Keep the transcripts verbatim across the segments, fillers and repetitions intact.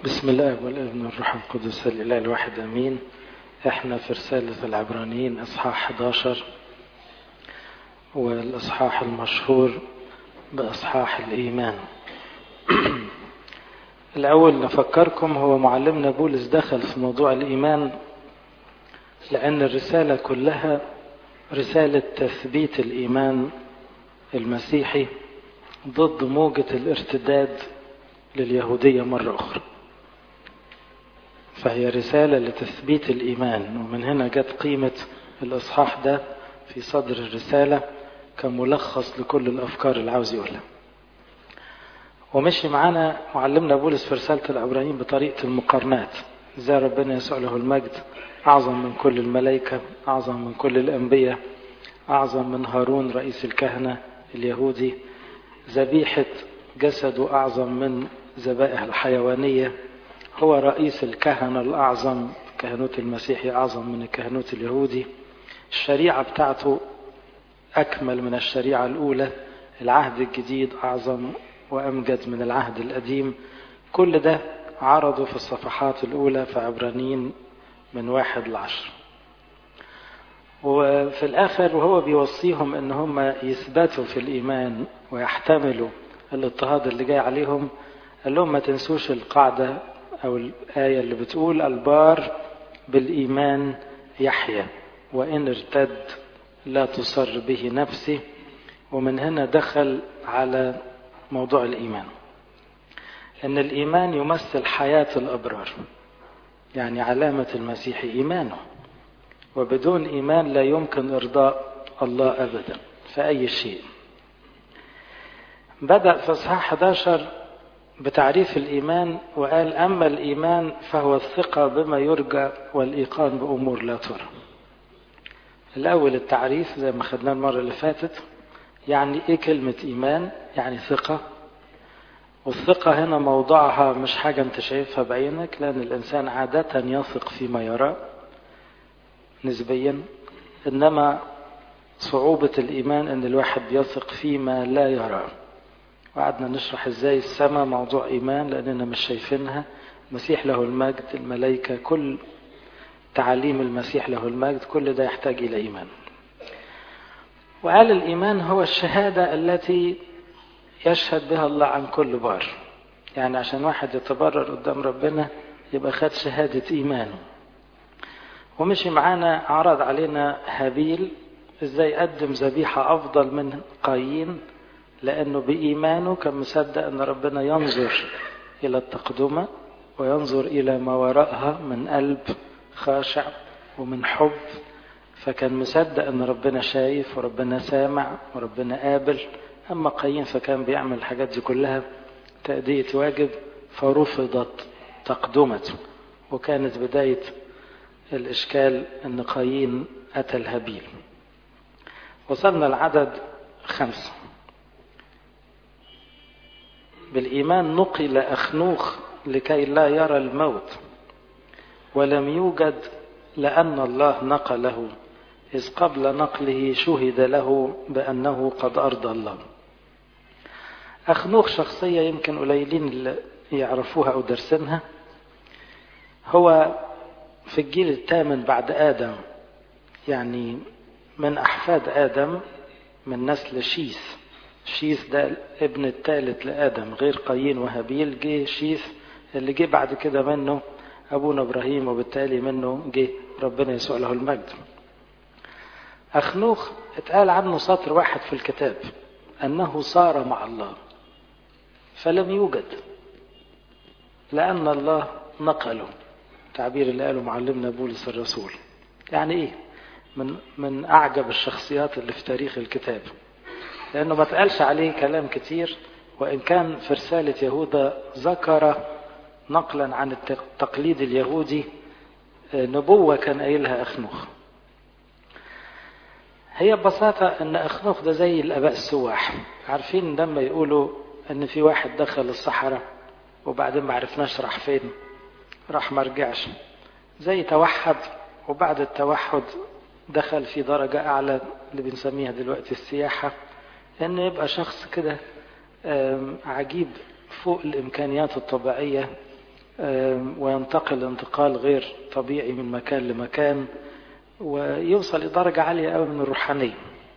بسم الله والابن والروح القدس الإله الواحد أمين. احنا في رسالة العبرانيين اصحاح احد عشر، والاصحاح المشهور باصحاح الإيمان. الأول نفكركم، هو معلمنا بولس دخل في موضوع الإيمان لأن الرسالة كلها رسالة تثبيت الإيمان المسيحي ضد موجة الارتداد لليهودية مرة أخرى. فهي رسالة لتثبيت الإيمان، ومن هنا جت قيمة الإصحاح ده في صدر الرسالة كملخص لكل الأفكار اللي عاوز يقولها. ومشي معانا معلمنا بولس في رسالة العبرانيين بطريقة المقارنات، ازاي ربنا يسوع له المجد أعظم من كل الملائكة، أعظم من كل الأنبياء، أعظم من هارون رئيس الكهنة اليهودي، ذبيحة جسده أعظم من ذبائح الحيوانية، هو رئيس الكهنة الأعظم، كهنوت المسيحي أعظم من الكهنوت اليهودي، الشريعة بتاعته أكمل من الشريعة الأولى، العهد الجديد أعظم وأمجد من العهد القديم. كل ده عرضه في الصفحات الأولى في عبرانيين من واحد لعشر. وفي الآخر وهو بيوصيهم إن هم يثبتوا في الإيمان ويحتملوا الاضطهاد اللي جاي عليهم، قال لهم ما تنسوش القاعدة أو الآية اللي بتقول البار بالإيمان يحيى وإن ارتد لا تصر به نفسه. ومن هنا دخل على موضوع الإيمان، أن الإيمان يمثل حياة الأبرار، يعني علامة المسيح إيمانه، وبدون إيمان لا يمكن إرضاء الله أبدا في أي شيء. بدأ في إصحاح احد عشر بتعريف الإيمان وقال أما الإيمان فهو الثقة بما يرجى والإيقان بأمور لا ترى. الأول التعريف زي ما خدناه المرة اللي فاتت، يعني إيه كلمة إيمان؟ يعني ثقة، والثقة هنا موضعها مش حاجة أنت شايفها بعينك، لأن الإنسان عادة يثق فيما يرى نسبيا، إنما صعوبة الإيمان أن الواحد يثق فيما لا يرى. وقعدنا نشرح إزاي السماء موضوع إيمان لأننا مش شايفينها، المسيح له المجد، الملائكة، كل تعاليم المسيح له المجد، كل ده يحتاج إلى إيمان. وقال الإيمان هو الشهادة التي يشهد بها الله عن كل بار، يعني عشان واحد يتبرر قدام ربنا يبقى خد شهادة إيمانه. ومشي معانا عرض علينا هابيل ازاي قدم ذبيحة أفضل من قايين، لأنه بإيمانه كان مصدق أن ربنا ينظر إلى التقدمة وينظر إلى ما وراءها من قلب خاشع ومن حب، فكان مصدق أن ربنا شايف وربنا سامع وربنا قابل. أما قايين فكان بيعمل الحاجات دي كلها تأدية واجب، فرفضت تقدمته، وكانت بداية الإشكال أن قايين قتل هابيل. وصلنا العدد خمسة. بالإيمان نقل أخنوخ لكي لا يرى الموت، ولم يوجد لأن الله نقله، إذ قبل نقله شهد له بأنه قد أرضى الله. أخنوخ شخصية يمكن قليلين اللي يعرفوها أو درسنها. هو في الجيل الثامن بعد آدم، يعني من أحفاد آدم، من نسل شيث. شيث ده ابن الثالث لآدم، غير قايين وهابيل. جه شيث اللي جه بعد كده منه أبونا إبراهيم، وبالتالي منه جه ربنا يسوع له المجد. أخنوخ اتقال عنه سطر واحد في الكتاب أنه صار مع الله فلم يوجد لأن الله نقله، تعبير اللي قاله معلمنا بولس الرسول. يعني إيه؟ من من أعجب الشخصيات اللي في تاريخ الكتاب، لأنه ما تقالش عليه كلام كتير، وإن كان في رسالة يهوذا ذكر نقلا عن التقليد اليهودي نبوة كان قايلها أخنوخ. هي ببساطة أن أخنوخ ده زي الآباء السواح. عارفين لما يقولوا أن في واحد دخل الصحراء وبعدين ما عرفناش راح فين، راح ما رجعش، زي توحد، وبعد التوحد دخل في درجة أعلى اللي بنسميها دلوقتي السياحة، أنه يبقى شخص كده عجيب فوق الإمكانيات الطبيعية، وينتقل انتقال غير طبيعي من مكان لمكان، ويوصل لدرجة عالية قوي من الروحانية.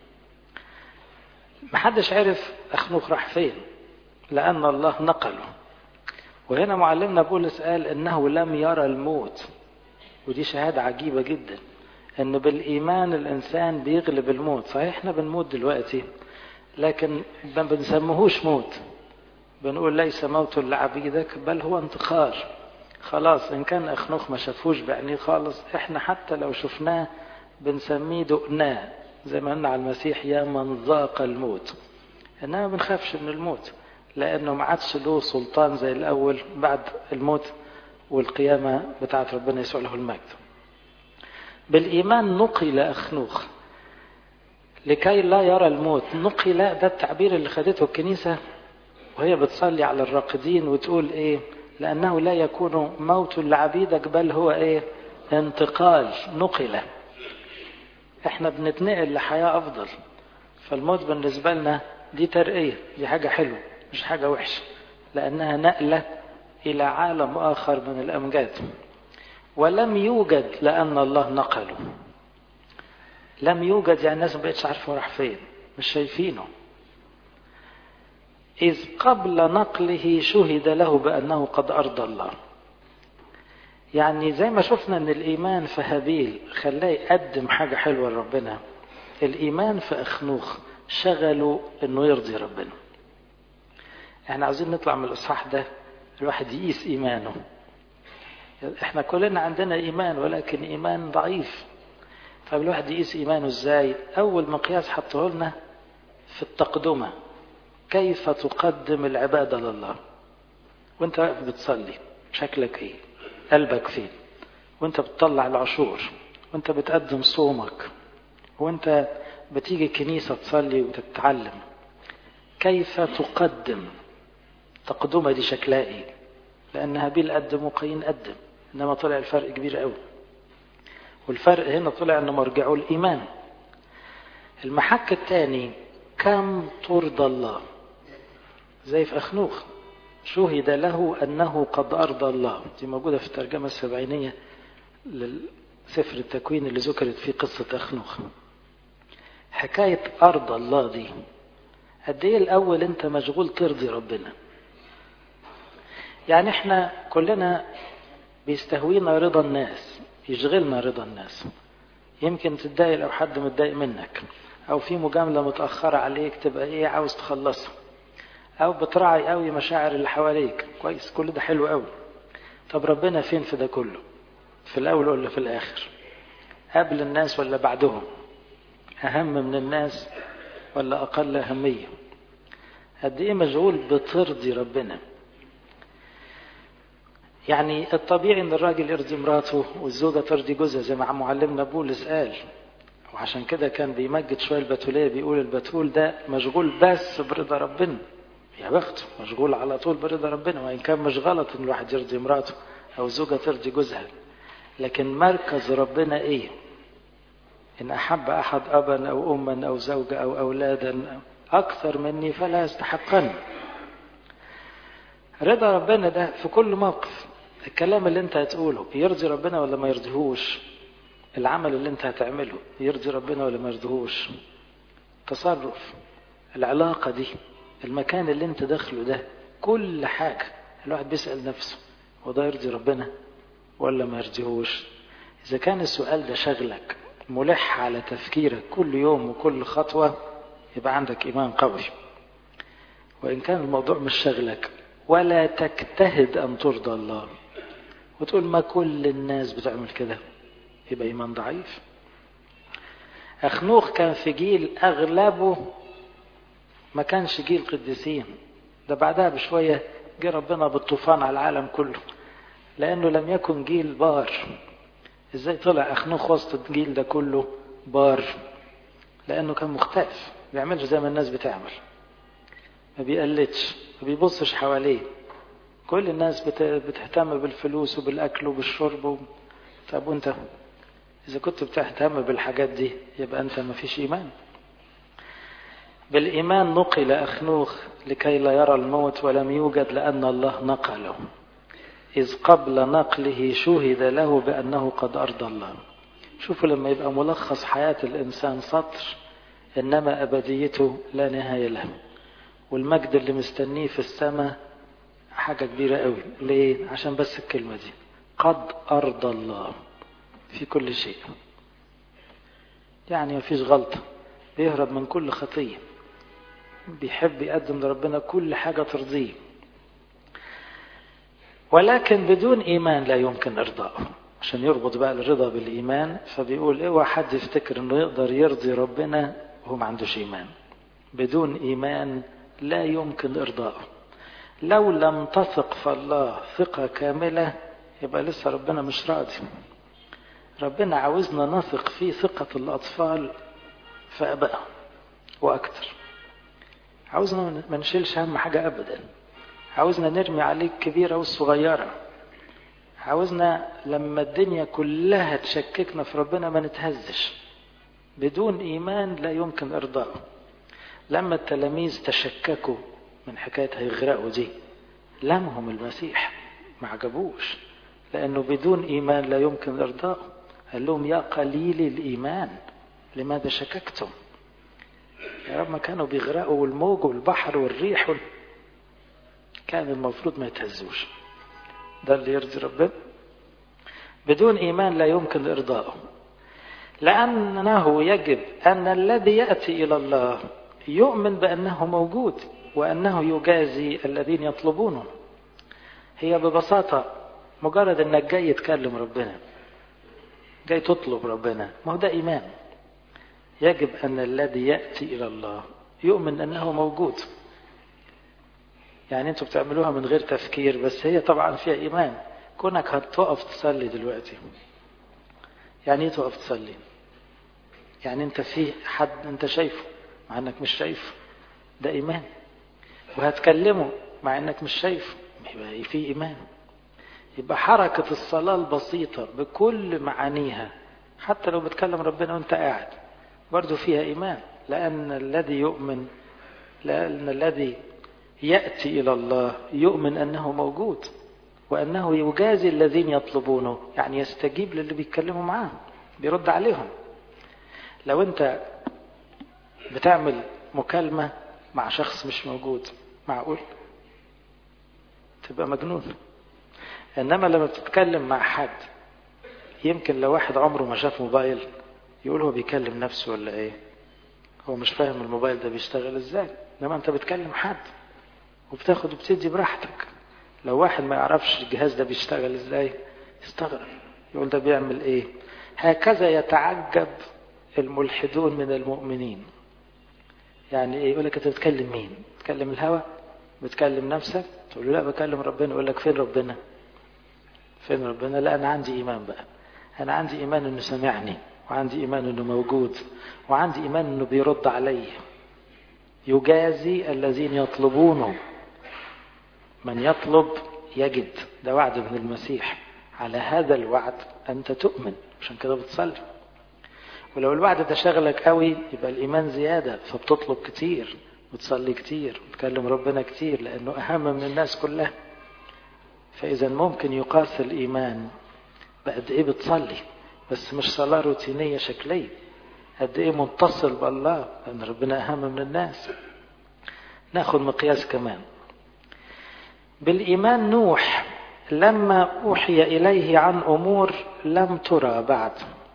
محدش عرف أخنوخ راح فين لأن الله نقله. وهنا معلمنا بولس قال إنه لم يرى الموت، ودي شهادة عجيبة جدا، إن بالإيمان الإنسان بيغلب الموت. صحيح إحنا بنموت دلوقتي، لكن ما بنسميهوش موت، بنقول ليس موت لعبيدك بل هو انتقال. خلاص إن كان أخنوخ ما شافوش بعينيه خالص، إحنا حتى لو شفناه بنسميه دقناه، زي ما قلنا على المسيح يا من ذاق الموت. إنما ما بنخافش من الموت لأنه ما عادش له سلطان زي الأول بعد الموت والقيامة بتاعت ربنا يسوع له المجد. بالإيمان نقل أخنوخ لكي لا يرى الموت. نقل ده التعبير اللي خدته الكنيسة وهي بتصلي على الراقدين وتقول إيه؟ لأنه لا يكون موت لعبيدك بل هو إيه؟ انتقال. نقل، إحنا بنتنقل لحياة أفضل، فالموت بالنسبة لنا دي ترقية، دي حاجة حلوة مش حاجة وحشة، لأنها نقلة إلى عالم آخر من الأمجاد. ولم يوجد لأن الله نقله. لم يوجد يعني الناس ما بقتش عارفة راح فين، مش شايفينه. إذ قبل نقله شهد له بأنه قد أرضى الله. يعني زي ما شفنا أن الإيمان في هابيل خلاه يقدم حاجة حلوة لربنا، الإيمان في أخنوخ شغله أنه يرضي ربنا. احنا عاوزين نطلع من الإصحاح ده الواحد يقيس إيمانه. احنا كلنا عندنا إيمان ولكن إيمان ضعيف. طيب الواحد يقيس إيمانه إزاي؟ أول مقياس حطه لنا في التقدمة، كيف تقدم العبادة لله. وانت بتصلي شكلك ايه؟ قلبك فين؟ وانت بتطلع العشور، وانت بتقدم صومك، وانت بتيجي كنيسة تصلي وتتعلم، كيف تقدم؟ تقدمة دي شكلها ايه؟ لأن هابيل قدم وقايين قدم، إنما طلع الفرق كبير قوي. والفرق هنا طلع أنه مرجعه الإيمان. المحك الثاني كم ترضى الله. زي في أخنوخ شهد له أنه قد أرضى الله، دي موجودة في الترجمة السبعينية للسفر التكوين اللي ذكرت فيه قصة أخنوخ. حكاية أرضى الله دي قد إيه الأول أنت مشغول ترضي ربنا. يعني إحنا كلنا بيستهوينا رضا الناس، يشغلنا رضا الناس. يمكن تتضايق لو حد متضايق منك، أو في مجاملة متأخرة عليك تبقى إيه عاوز تخلصها، أو بتراعي قوي مشاعر اللي حواليك. كويس، كل ده حلو قوي. طب ربنا فين في ده كله؟ في الأول ولا في الآخر؟ قبل الناس ولا بعدهم؟ أهم من الناس ولا أقل أهمية؟ قد إيه مشغول بترضي ربنا. يعني الطبيعي ان الراجل يرضي مراته والزوجة ترضي جوزها زي ما معلمنا بولس قال. وعشان كده كان بيمجد شوية البتولية، بيقول البتول ده مشغول بس برضا ربنا. يا بخته مشغول على طول برضا ربنا، وإن كان مش غلط ان الواحد يرضي مراته أو الزوجة ترضي جوزها، لكن مركز ربنا إيه؟ إن أحب أحد أبا أو أما أو زوجة أو أولادا أكثر مني فلا يستحقني. رضا ربنا ده في كل موقف. الكلام اللي انت هتقوله يرضي ربنا ولا ما يرضيهوش؟ العمل اللي انت هتعمله يرضي ربنا ولا ما يرضيهوش؟ تصرف، العلاقة دي، المكان اللي انت داخله ده، كل حاجة الواحد بيسأل نفسه وده يرضي ربنا ولا ما يرضيهوش؟ إذا كان السؤال ده شغلك ملح على تفكيرك كل يوم وكل خطوة، يبقى عندك إيمان قوي. وإن كان الموضوع مش شغلك ولا تجتهد أن ترضى الله وتقول ما كل الناس بتعمل كده، يبقى إيمان ضعيف. أخنوخ كان في جيل أغلبه ما كانش جيل قديسين، ده بعدها بشوية جه ربنا بالطوفان على العالم كله، لأنه لم يكن جيل بار. إزاي طلع أخنوخ وسط الجيل ده كله بار؟ لأنه كان مختلف، ما بيعملش زي ما الناس بتعمل، ما بيقلدش، ما بيبصش حواليه. كل الناس بتهتم بالفلوس وبالأكل وبالشرب و... طب وانت إذا كنت بتهتم بالحاجات دي يبقى أنت ما فيش إيمان. بالإيمان نقل أخنوخ لكي لا يرى الموت ولم يوجد لأن الله نقله. إذ قبل نقله شهد له بأنه قد أرضى الله. شوفوا لما يبقى ملخص حياة الإنسان سطر، إنما أبديته لا نهاية له، والمجد اللي مستنيه في السماء حاجة كبيرة قوي. ليه؟ عشان بس الكلمة دي قد أرضى الله في كل شيء. يعني مفيش غلطة، بيهرب من كل خطية، بيحب يقدم لربنا كل حاجة ترضيه. ولكن بدون إيمان لا يمكن إرضاءه. عشان يربط بقى الرضا بالإيمان، فبيقول اوعى حد يفتكر انه يقدر يرضي ربنا وهو ما عندوش إيمان. بدون إيمان لا يمكن إرضاءه. لو لم تثق في الله ثقة كاملة يبقى لسه ربنا مش راضي. ربنا عاوزنا نثق فيه ثقة الأطفال في أبائهم وأكتر. عاوزنا ما نشيلش هم حاجة أبدا. عاوزنا نرمي عليك كبيرة والصغيرة. عاوزنا لما الدنيا كلها تشككنا في ربنا ما نتهزش. بدون إيمان لا يمكن إرضاءه. لما التلاميذ تشككوا من حكاية هيغرقوا دي، لمهم المسيح ما عجبوش، لأنه بدون إيمان لا يمكن إرضاءه. قال لهم يا قليل الإيمان لماذا شككتم؟ يا رب ما كانوا بيغرقوا والموج والبحر والريح وال... كان المفروض ما يتهزوش. ده اللي يرضي ربنا. بدون إيمان لا يمكن إرضاءه، لأنه يجب أن الذي يأتي إلى الله يؤمن بأنه موجود وأنه يجازي الذين يطلبونه. هي ببساطة مجرد أنك جاي تكلم ربنا، جاي تطلب ربنا، ما هو ده إيمان. يجب أن الذي يأتي إلى الله يؤمن أنه موجود. يعني أنتوا بتعملوها من غير تفكير، بس هي طبعا فيها إيمان. كونك هتوقف تصلي دلوقتي، يعني ايه تقف تصلي؟ يعني انت في حد انت شايفه مع انك مش شايفه، ده إيمان. وهتكلمه مع انك مش شايفه، يبقى في إيمان. يبقى حركة الصلاة البسيطة بكل معانيها حتى لو بتكلم ربنا وانت قاعد برضو فيها إيمان. لأن الذي يؤمن لأن الذي يأتي إلى الله يؤمن أنه موجود وأنه يجازي الذين يطلبونه، يعني يستجيب للي بيتكلموا معاه، بيرد عليهم. لو أنت بتعمل مكالمة مع شخص مش موجود، معقول؟ تبقى مجنون. إنما لما بتتكلم مع حد، يمكن لو واحد عمره ما شاف موبايل يقول هو بيكلم نفسه ولا إيه، هو مش فاهم الموبايل ده بيشتغل إزاي. إنما أنت بتكلم حد وبتاخد وبتدي براحتك. لو واحد ما يعرفش الجهاز ده بيشتغل إزاي يستغرب، يقول ده بيعمل إيه. هكذا يتعجب الملحدون من المؤمنين. يعني إيه؟ يقول لك أنت بتكلم مين؟ بتكلم الهوى؟ بتكلم نفسك؟ تقول له لا بكلم ربنا. يقول لك فين ربنا؟ فين ربنا؟ لا أنا عندي إيمان بقى. أنا عندي إيمان إنه سمعني، وعندي إيمان إنه موجود، وعندي إيمان إنه بيرد علي. يجازي الذين يطلبونه. من يطلب يجد، ده وعد من المسيح. على هذا الوعد أنت تؤمن، عشان كده بتصلي. ولو الوعد ده شغلك قوي يبقى الإيمان زيادة، فبتطلب كتير وتصلي كتير وتكلم ربنا كتير، لأنه أهم من الناس كلها. فإذا ممكن يقاس الإيمان بقد إيه بتصلي، بس مش صلاة روتينية شكلية. قد إيه متصل بالله، لأن ربنا أهم من الناس. ناخد مقياس كمان. بالإيمان نوح لما أوحي إليه عن أمور لم ترى بعد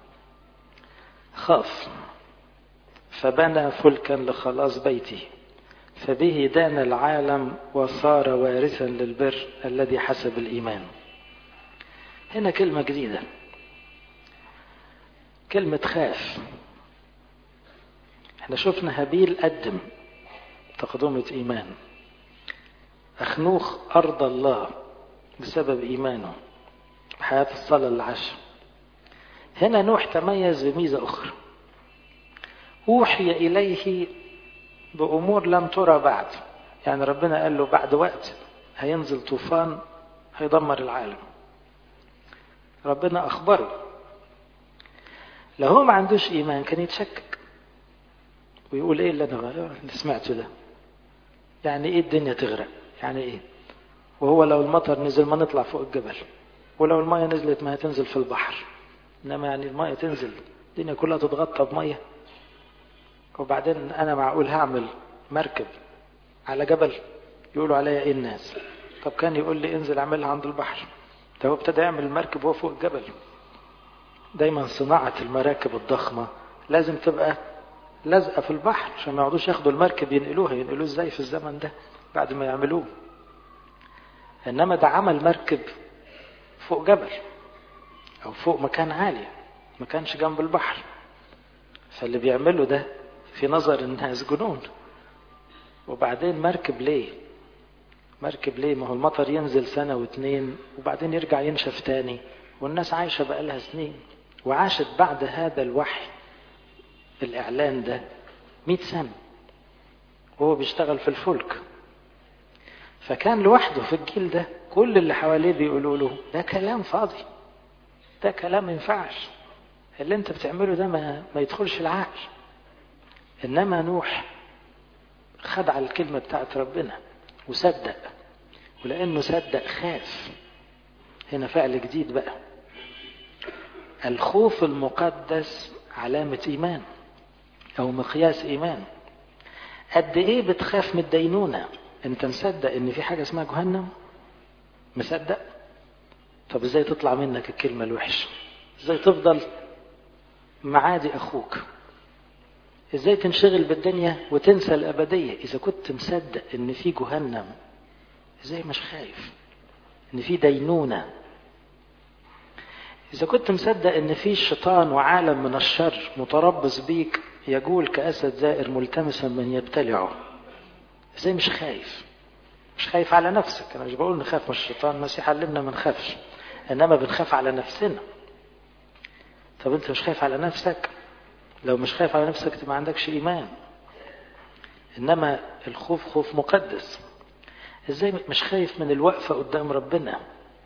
خاف، فبنى فلكا لخلاص بيته، فبه دان العالم وصار وارثا للبر الذي حسب الإيمان. هنا كلمة جديدة، كلمة خاف. احنا شفنا هابيل قدم تقدمة إيمان، أخنوخ أرضى الله بسبب إيمانه بحياة الصلاة العشر. هنا نوح تميز بميزة أخرى، أوحي إليه بأمور لم ترى بعد. يعني ربنا قال له بعد وقت هينزل طوفان هيدمر العالم، ربنا أخبره. لو هو ما عندوش إيمان كان يتشكك ويقول إيه اللي أنا اللي سمعته ده؟ يعني إيه الدنيا تغرق؟ يعني إيه؟ وهو لو المطر نزل ما نطلع فوق الجبل، ولو المية نزلت ما هتنزل في البحر. إنما يعني المية تنزل الدنيا كلها تتغطى بمية؟ وبعدين أنا معقول هعمل مركب على جبل؟ يقولوا عليا إيه الناس؟ طب كان يقول لي انزل اعملها عند البحر. ده هو ابتدى يعمل المركب وهو فوق الجبل. دايما صناعة المراكب الضخمة لازم تبقى لازقة في البحر عشان ما يقعدوش ياخدوا المركب ينقلوها. ينقلوه ازاي في الزمن ده بعد ما يعملوه؟ انما ده عمل مركب فوق جبل او فوق مكان عالي، ما كانش جنب البحر. فاللي بيعمله ده في نظر الناس جنون. وبعدين مركب ليه؟ مركب ليه؟ ما هو المطر ينزل سنة واتنين وبعدين يرجع ينشف تاني، والناس عايشة بقالها سنين، وعاشت بعد هذا الوحي الإعلان ده مئة سنة وهو بيشتغل في الفلك. فكان لوحده في الجيل ده، كل اللي حواليه بيقولوا له ده كلام فاضي، ده كلام ما ينفعش، اللي انت بتعمله ده ما, ما يدخلش العقل. انما نوح خد على الكلمة بتاعت ربنا وصدق، ولأنه صدق خاف. هنا فعل جديد بقى. الخوف المقدس علامة إيمان أو مقياس إيمان. قد إيه بتخاف من الدينونة؟ أنت مصدق إن في حاجة اسمها جهنم؟ مصدق؟ طب إزاي تطلع منك الكلمة الوحشة؟ إزاي تفضل معادي أخوك؟ إزاي تنشغل بالدنيا وتنسى الأبدية؟ إذا كنت مصدق إن في جهنم، إزاي مش خايف إن في دينونة؟ إذا كنت مصدق إن في شيطان وعالم من الشر متربص بيك يجول كأسد زائر ملتمسا من يبتلعه، إزاي مش خايف؟ مش خايف على نفسك. أنا مش بقول نخاف من الشيطان، المسيح علمنا ما نخافش، إنما بنخاف على نفسنا. طب أنت مش خايف على نفسك؟ لو مش خايف على نفسك تبقى ما عندكش إيمان. إنما الخوف خوف مقدس. إزاي مش خايف من الوقفة قدام ربنا؟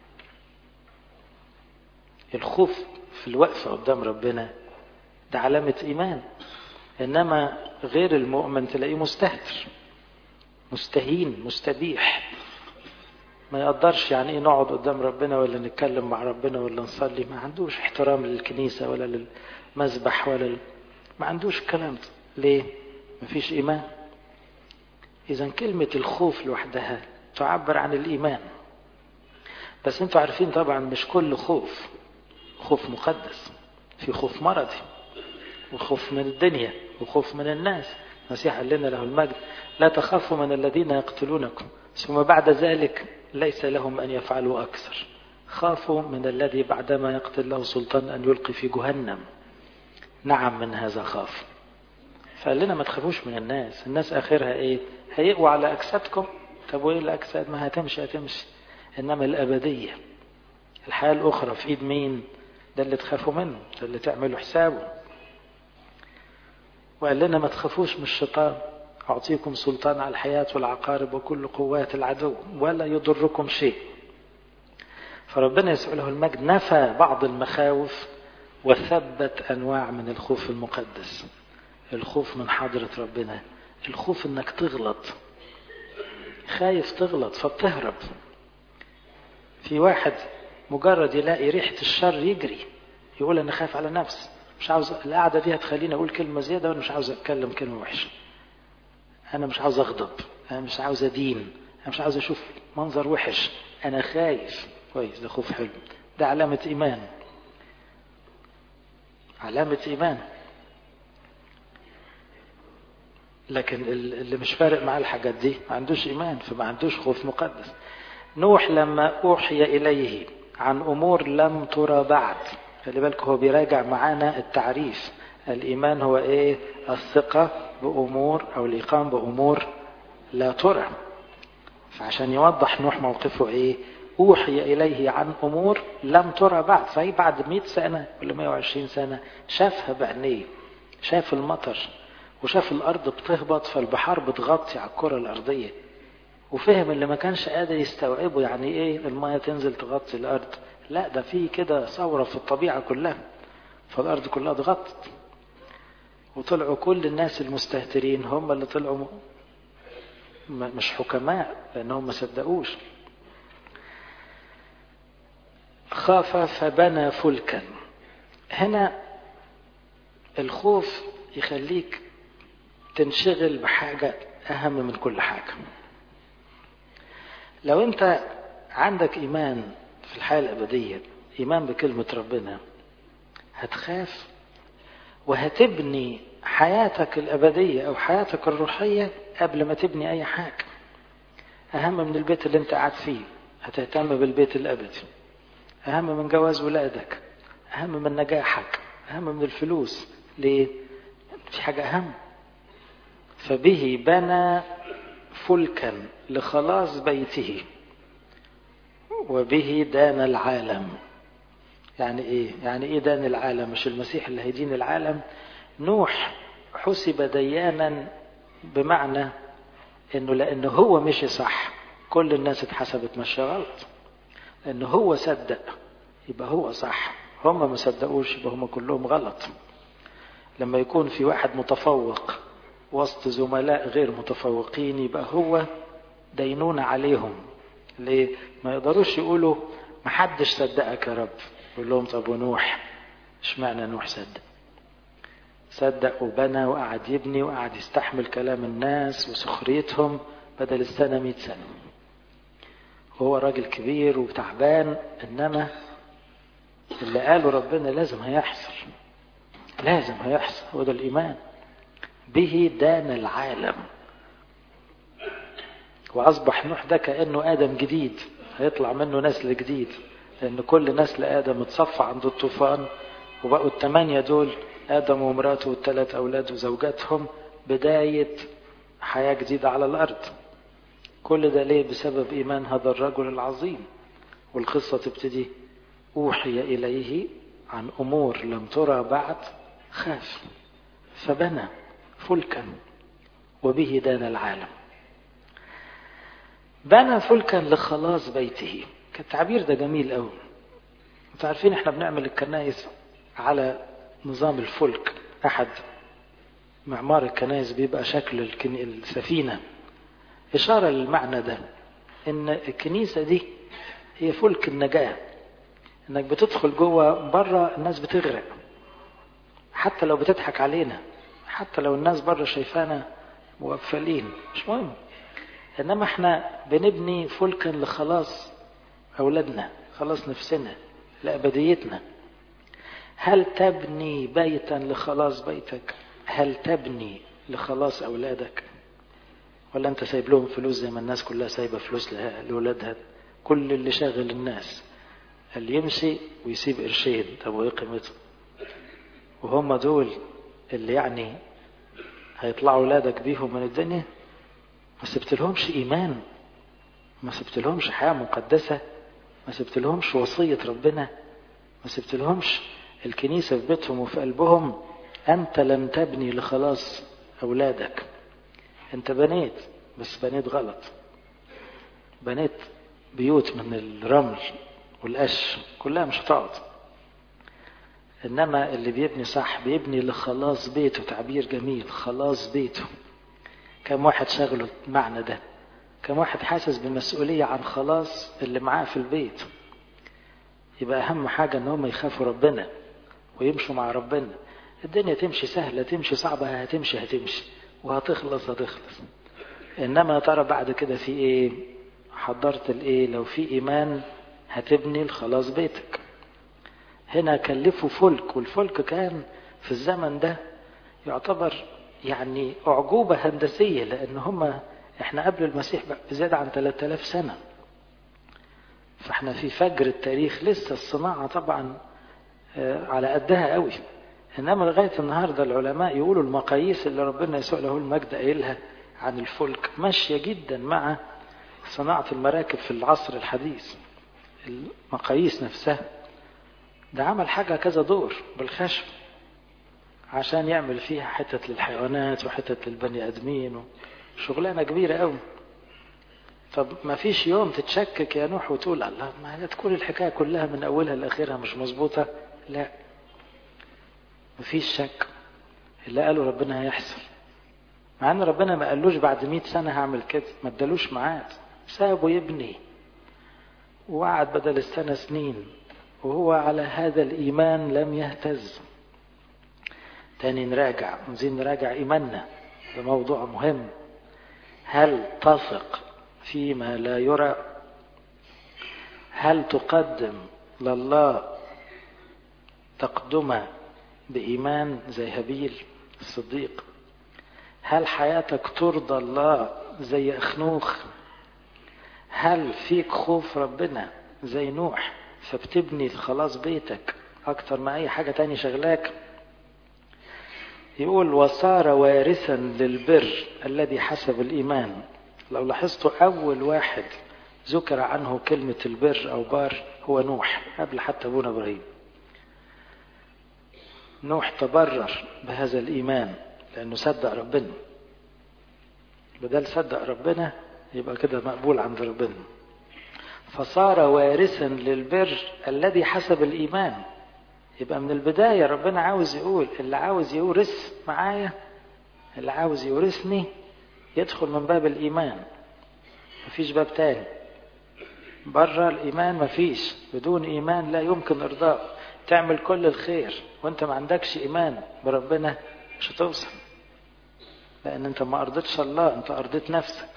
الخوف في الوقفة قدام ربنا ده علامة إيمان. إنما غير المؤمن تلاقيه مستهتر، مستهين، مستبيح، ما يقدرش يعني إيه نقعد قدام ربنا ولا نتكلم مع ربنا ولا نصلي. ما عندوش احترام للكنيسة ولا للمذبح ولا ل... ما عندوش الكلام ده. ليه؟ مفيش إيمان. إذن كلمة الخوف لوحدها تعبر عن الإيمان. بس انتوا عارفين طبعا مش كل خوف خوف مقدس. في خوف مرضي وخوف من الدنيا وخوف من الناس. المسيح قال لنا له المجد لا تخافوا من الذين يقتلونكم ثم بعد ذلك ليس لهم أن يفعلوا أكثر. خافوا من الذي بعدما يقتل له سلطان أن يلقي في جهنم. نعم من هذا خاف. فقال لنا ما تخافوش من الناس. الناس آخرها إيه؟ هيقوا على أجسادكم. طب وإيه الأجساد؟ ما هتمشي هتمشي. إنما الأبدية الحياة الأخرى في إيد مين؟ ده اللي تخافوا منه، ده اللي تعملوا حسابه. وقال لنا ما تخافوش من الشيطان، أعطيكم سلطان على الحياة والعقارب وكل قوات العدو ولا يضركم شيء. فربنا يسوع له المجد نفى بعض المخاوف وثبت أنواع من الخوف المقدس. الخوف من حضرة ربنا، الخوف انك تغلط، خايف تغلط فبتهرب. في واحد مجرد يلاقي ريحة الشر يجري، يقول انا خايف على نفسي، مش عاوز القعدة دي هتخليني اقول كلمة زيادة، وانا مش عاوز اتكلم كلمة وحشة، انا مش عاوز اغضب، انا مش عاوز ادين، انا مش عاوز اشوف منظر وحش، انا خايف. كويس، ده خوف حلو، ده علامة ايمان، علامة ايمان. لكن اللي مش فارق معاه الحاجات دي ما عندوش ايمان، فما عندوش خوف مقدس. نوح لما اوحي اليه عن امور لم ترى بعد، خلي بالك هو بيراجع معانا التعريف. الايمان هو ايه؟ الثقة بامور او الايقان بامور لا ترى. فعشان يوضح نوح موقفه ايه، اوحي اليه عن امور لم ترى بعد. فهي بعد مئة سنة ولا مئة وعشرين سنة شافها بعينيه، شاف المطر وشاف الارض بتهبط فالبحار بتغطي على الكرة الارضية، وفهم اللي ما كانش قادر يستوعبه يعني ايه المياه تنزل تغطي الارض. لا، ده في كده ثورة في الطبيعة كلها، فالارض كلها اتغطت. وطلعوا كل الناس المستهترين هم اللي طلعوا مش حكماء، لانهم ما صدقوش. خاف فبنى فلكا. هنا الخوف يخليك تنشغل بحاجة أهم من كل حاجة. لو أنت عندك إيمان في الحياة الأبدية، إيمان بكلمة ربنا، هتخاف وهتبني حياتك الأبدية أو حياتك الروحية قبل ما تبني أي حاجة. أهم من البيت اللي أنت قاعد فيه، هتهتم بالبيت الأبدي. أهم من جواز ولادك، أهم من نجاحك، أهم من الفلوس. ليه؟ في حاجة أهم. فبه بنى فلكا لخلاص بيته وبه دان العالم. يعني ايه؟ يعني ايه دان العالم؟ مش المسيح اللي هيدين العالم. نوح حسب ديانا، بمعنى انه لانه هو مشي صح كل الناس اتحسبت مشي غلط. لانه هو صدق يبقى هو صح، هم ما صدقوش يبقى هم كلهم غلط. لما يكون في واحد متفوق وسط زملاء غير متفوقين يبقى هو دينون عليهم. ليه؟ ما يقدروش يقولوا محدش صدقك يا رب. يقول لهم طب ونوح؟ اشمعنى نوح صدق؟ صدق وبنى وقعد يبني وقعد يستحمل كلام الناس وسخريتهم بدل السنة مئة سنة. هو راجل كبير وتعبان، انما اللي قاله ربنا لازم هيحصل، لازم هيحصل. هو ده الإيمان. به دان العالم. وأصبح نوح ده كأنه آدم جديد، هيطلع منه نسل جديد، لأن كل نسل آدم اتصفى عند الطوفان، وبقوا الثمانية دول آدم ومراته والثلاث أولاد وزوجاتهم بداية حياة جديدة على الأرض. كل ده ليه؟ بسبب إيمان هذا الرجل العظيم. والقصة تبتدي: أوحي إليه عن أمور لم ترى بعد، خاف فبنى فلكا وبه دان العالم. بنى فلكا لخلاص بيته. التعبير ده جميل قوي. انتوا عارفين احنا بنعمل الكنائس على نظام الفلك. احد معمار الكنائس بيبقى شكل السفينة، اشارة للمعنى ده، ان الكنيسة دي هي فلك النجاة. انك بتدخل جوه، بره الناس بتغرق، حتى لو بتضحك علينا، حتى لو الناس بره شايفانا مغفلين، مش مهم. انما احنا بنبني فلكا لخلاص اولادنا، خلاص نفسنا، لأبديتنا. هل تبني بيتا لخلاص بيتك؟ هل تبني لخلاص أولادك؟ ولا أنت سايب لهم فلوس زي ما الناس كلها سايبة فلوس لأولادها؟ كل اللي شاغل الناس اللي يمشي ويسيب قرشين، طب وإيه قيمته؟ وهم دول اللي يعني هيطلعوا أولادك بيهم من الدنيا. ما سبت لهمش إيمان، ما سبت لهمش حياة مقدسة، ما سبت لهمش وصية ربنا، ما سبت لهمش الكنيسة في بيتهم وفي قلبهم. أنت لم تبني لخلاص أولادك. أنت بنيت، بس بنيت غلط. بنيت بيوت من الرمل والقش، كلها مش هتقعد. إنما اللي بيبني صح بيبني لخلاص بيته. تعبير جميل، خلاص بيته. كم واحد شغله المعنى ده؟ كم واحد حاسس بمسؤولية عن خلاص اللي معاه في البيت؟ يبقى أهم حاجة ان هم يخافوا ربنا ويمشوا مع ربنا. الدنيا تمشي سهلة، تمشي صعبة، هتمشي هتمشي وهتخلص هتخلص. إنما ترى بعد كده في إيه؟ حضرت الإيه؟ لو في إيمان هتبني الخلاص بيتك. هنا كلفوا فلك، والفلك كان في الزمن ده يعتبر يعني أعجوبة هندسية، لأن هم إحنا قبل المسيح بزيادة عن ثلاثة آلاف سنة. فإحنا في فجر التاريخ، لسه الصناعة طبعا على قدها قوي. إنما لغاية النهاردة العلماء يقولوا المقاييس اللي ربنا يسوع له المجد قايلها عن الفلك ماشية جدا مع صناعة المراكب في العصر الحديث. المقاييس نفسها ده عمل حاجة كذا دور بالخشب عشان يعمل فيها حتت للحيوانات وحتت للبني آدمين، شغلانة كبيرة قوي. طب ما فيش يوم تتشكك يا نوح وتقول الله ما تكون الحكاية كلها من أولها لآخرها مش مظبوطة؟ لا، ما فيش شك. اللي قاله ربنا هيحصل، مع أن ربنا ما قالوش بعد مئة سنة هعمل كده، ما ادالوش ميعاد، سابه يبني وقعد بدل السنة سنين وهو على هذا الإيمان لم يهتز. تاني نراجع ونزين نراجع إيماننا، ده موضوع مهم. هل تثق فيما لا يرى؟ هل تقدم لله تقدمة بإيمان زي هابيل الصديق؟ هل حياتك ترضى الله زي أخنوخ؟ هل فيك خوف ربنا زي نوح فبتبني خلاص بيتك أكتر ما أي حاجة تاني شغلاك؟ يقول وصار وارثا للبر الذي حسب الإيمان. لو لاحظتوا أول واحد ذكر عنه كلمة البر أو بار هو نوح قبل حتى أبونا إبراهيم. نوح تبرر بهذا الإيمان لأنه صدق ربنا. بدل صدق ربنا يبقى كده مقبول عند ربنا. فصار وارثا للبر الذي حسب الإيمان. يبقى من البداية ربنا عاوز يقول اللي عاوز يورث معايا، اللي عاوز يورثني يدخل من باب الإيمان، مفيش باب تاني. برا الإيمان مفيش، بدون إيمان لا يمكن إرضاء. تعمل كل الخير وانت ما عندكش إيمان بربنا مش هتوصل، لأن انت ما أرضتش الله، انت أرضت نفسك.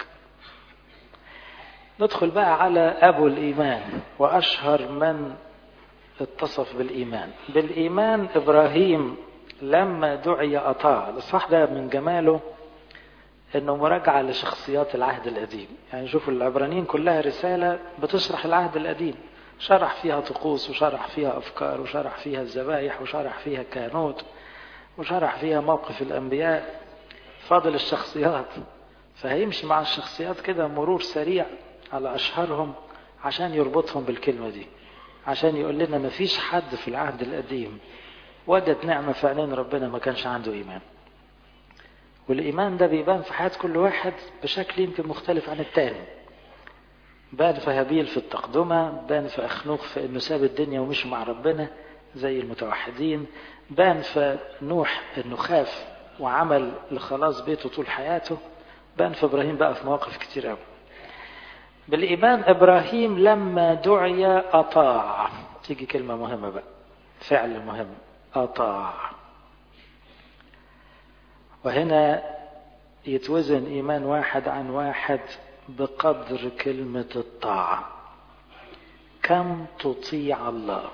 ندخل بقى على أبو الإيمان وأشهر من اتصف بالإيمان. بالإيمان إبراهيم لما دعي أطاع. الإصحاح ده من جماله إنه مراجعة لشخصيات العهد القديم. يعني شوفوا العبرانيين كلها رسالة بتشرح العهد القديم، شرح فيها طقوس وشرح فيها أفكار وشرح فيها الذبائح وشرح فيها الكهنوت وشرح فيها موقف الأنبياء. فاضل الشخصيات، فهيمشي مع الشخصيات كده مرور سريع على أشهرهم عشان يربطهم بالكلمة دي، عشان يقول لنا مفيش حد في العهد القديم وجد نعمة في عينين ربنا ما كانش عنده إيمان. والإيمان ده بيبان في حياة كل واحد بشكل يمكن مختلف عن التاني. بان في هابيل في التقدمة، بان في أخنوخ في إنه ساب الدنيا ومش مع ربنا زي المتوحدين، بان في نوح إنه خاف وعمل لخلاص بيته طول حياته، بان في إبراهيم بقى في مواقف كتير قوي. بالإيمان إبراهيم لما دعي أطاع. تيجي كلمة مهمة بقى، فعل مهم، أطاع. وهنا يتوزن إيمان واحد عن واحد بقدر كلمة الطاعة. كم تطيع الله؟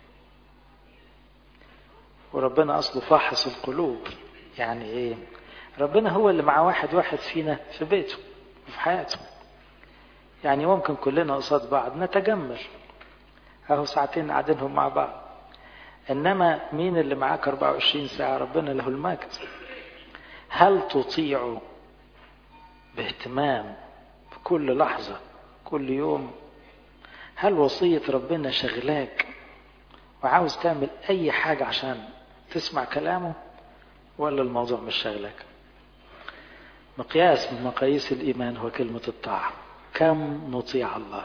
وربنا أصله فاحص القلوب. يعني إيه؟ ربنا هو اللي مع واحد واحد فينا في بيته في حياته. يعني ممكن كلنا قصاد بعض نتجمل اهو ساعتين قاعدينهم مع بعض، انما مين اللي معاك أربعة وعشرين ساعة؟ ربنا له المجد. هل تطيع باهتمام في كل لحظة كل يوم؟ هل وصية ربنا شغلاك وعاوز تعمل اي حاجة عشان تسمع كلامه، ولا الموضوع مش شغلك؟ مقياس من مقاييس الإيمان هو كلمة الطاعة. كم نطيع الله؟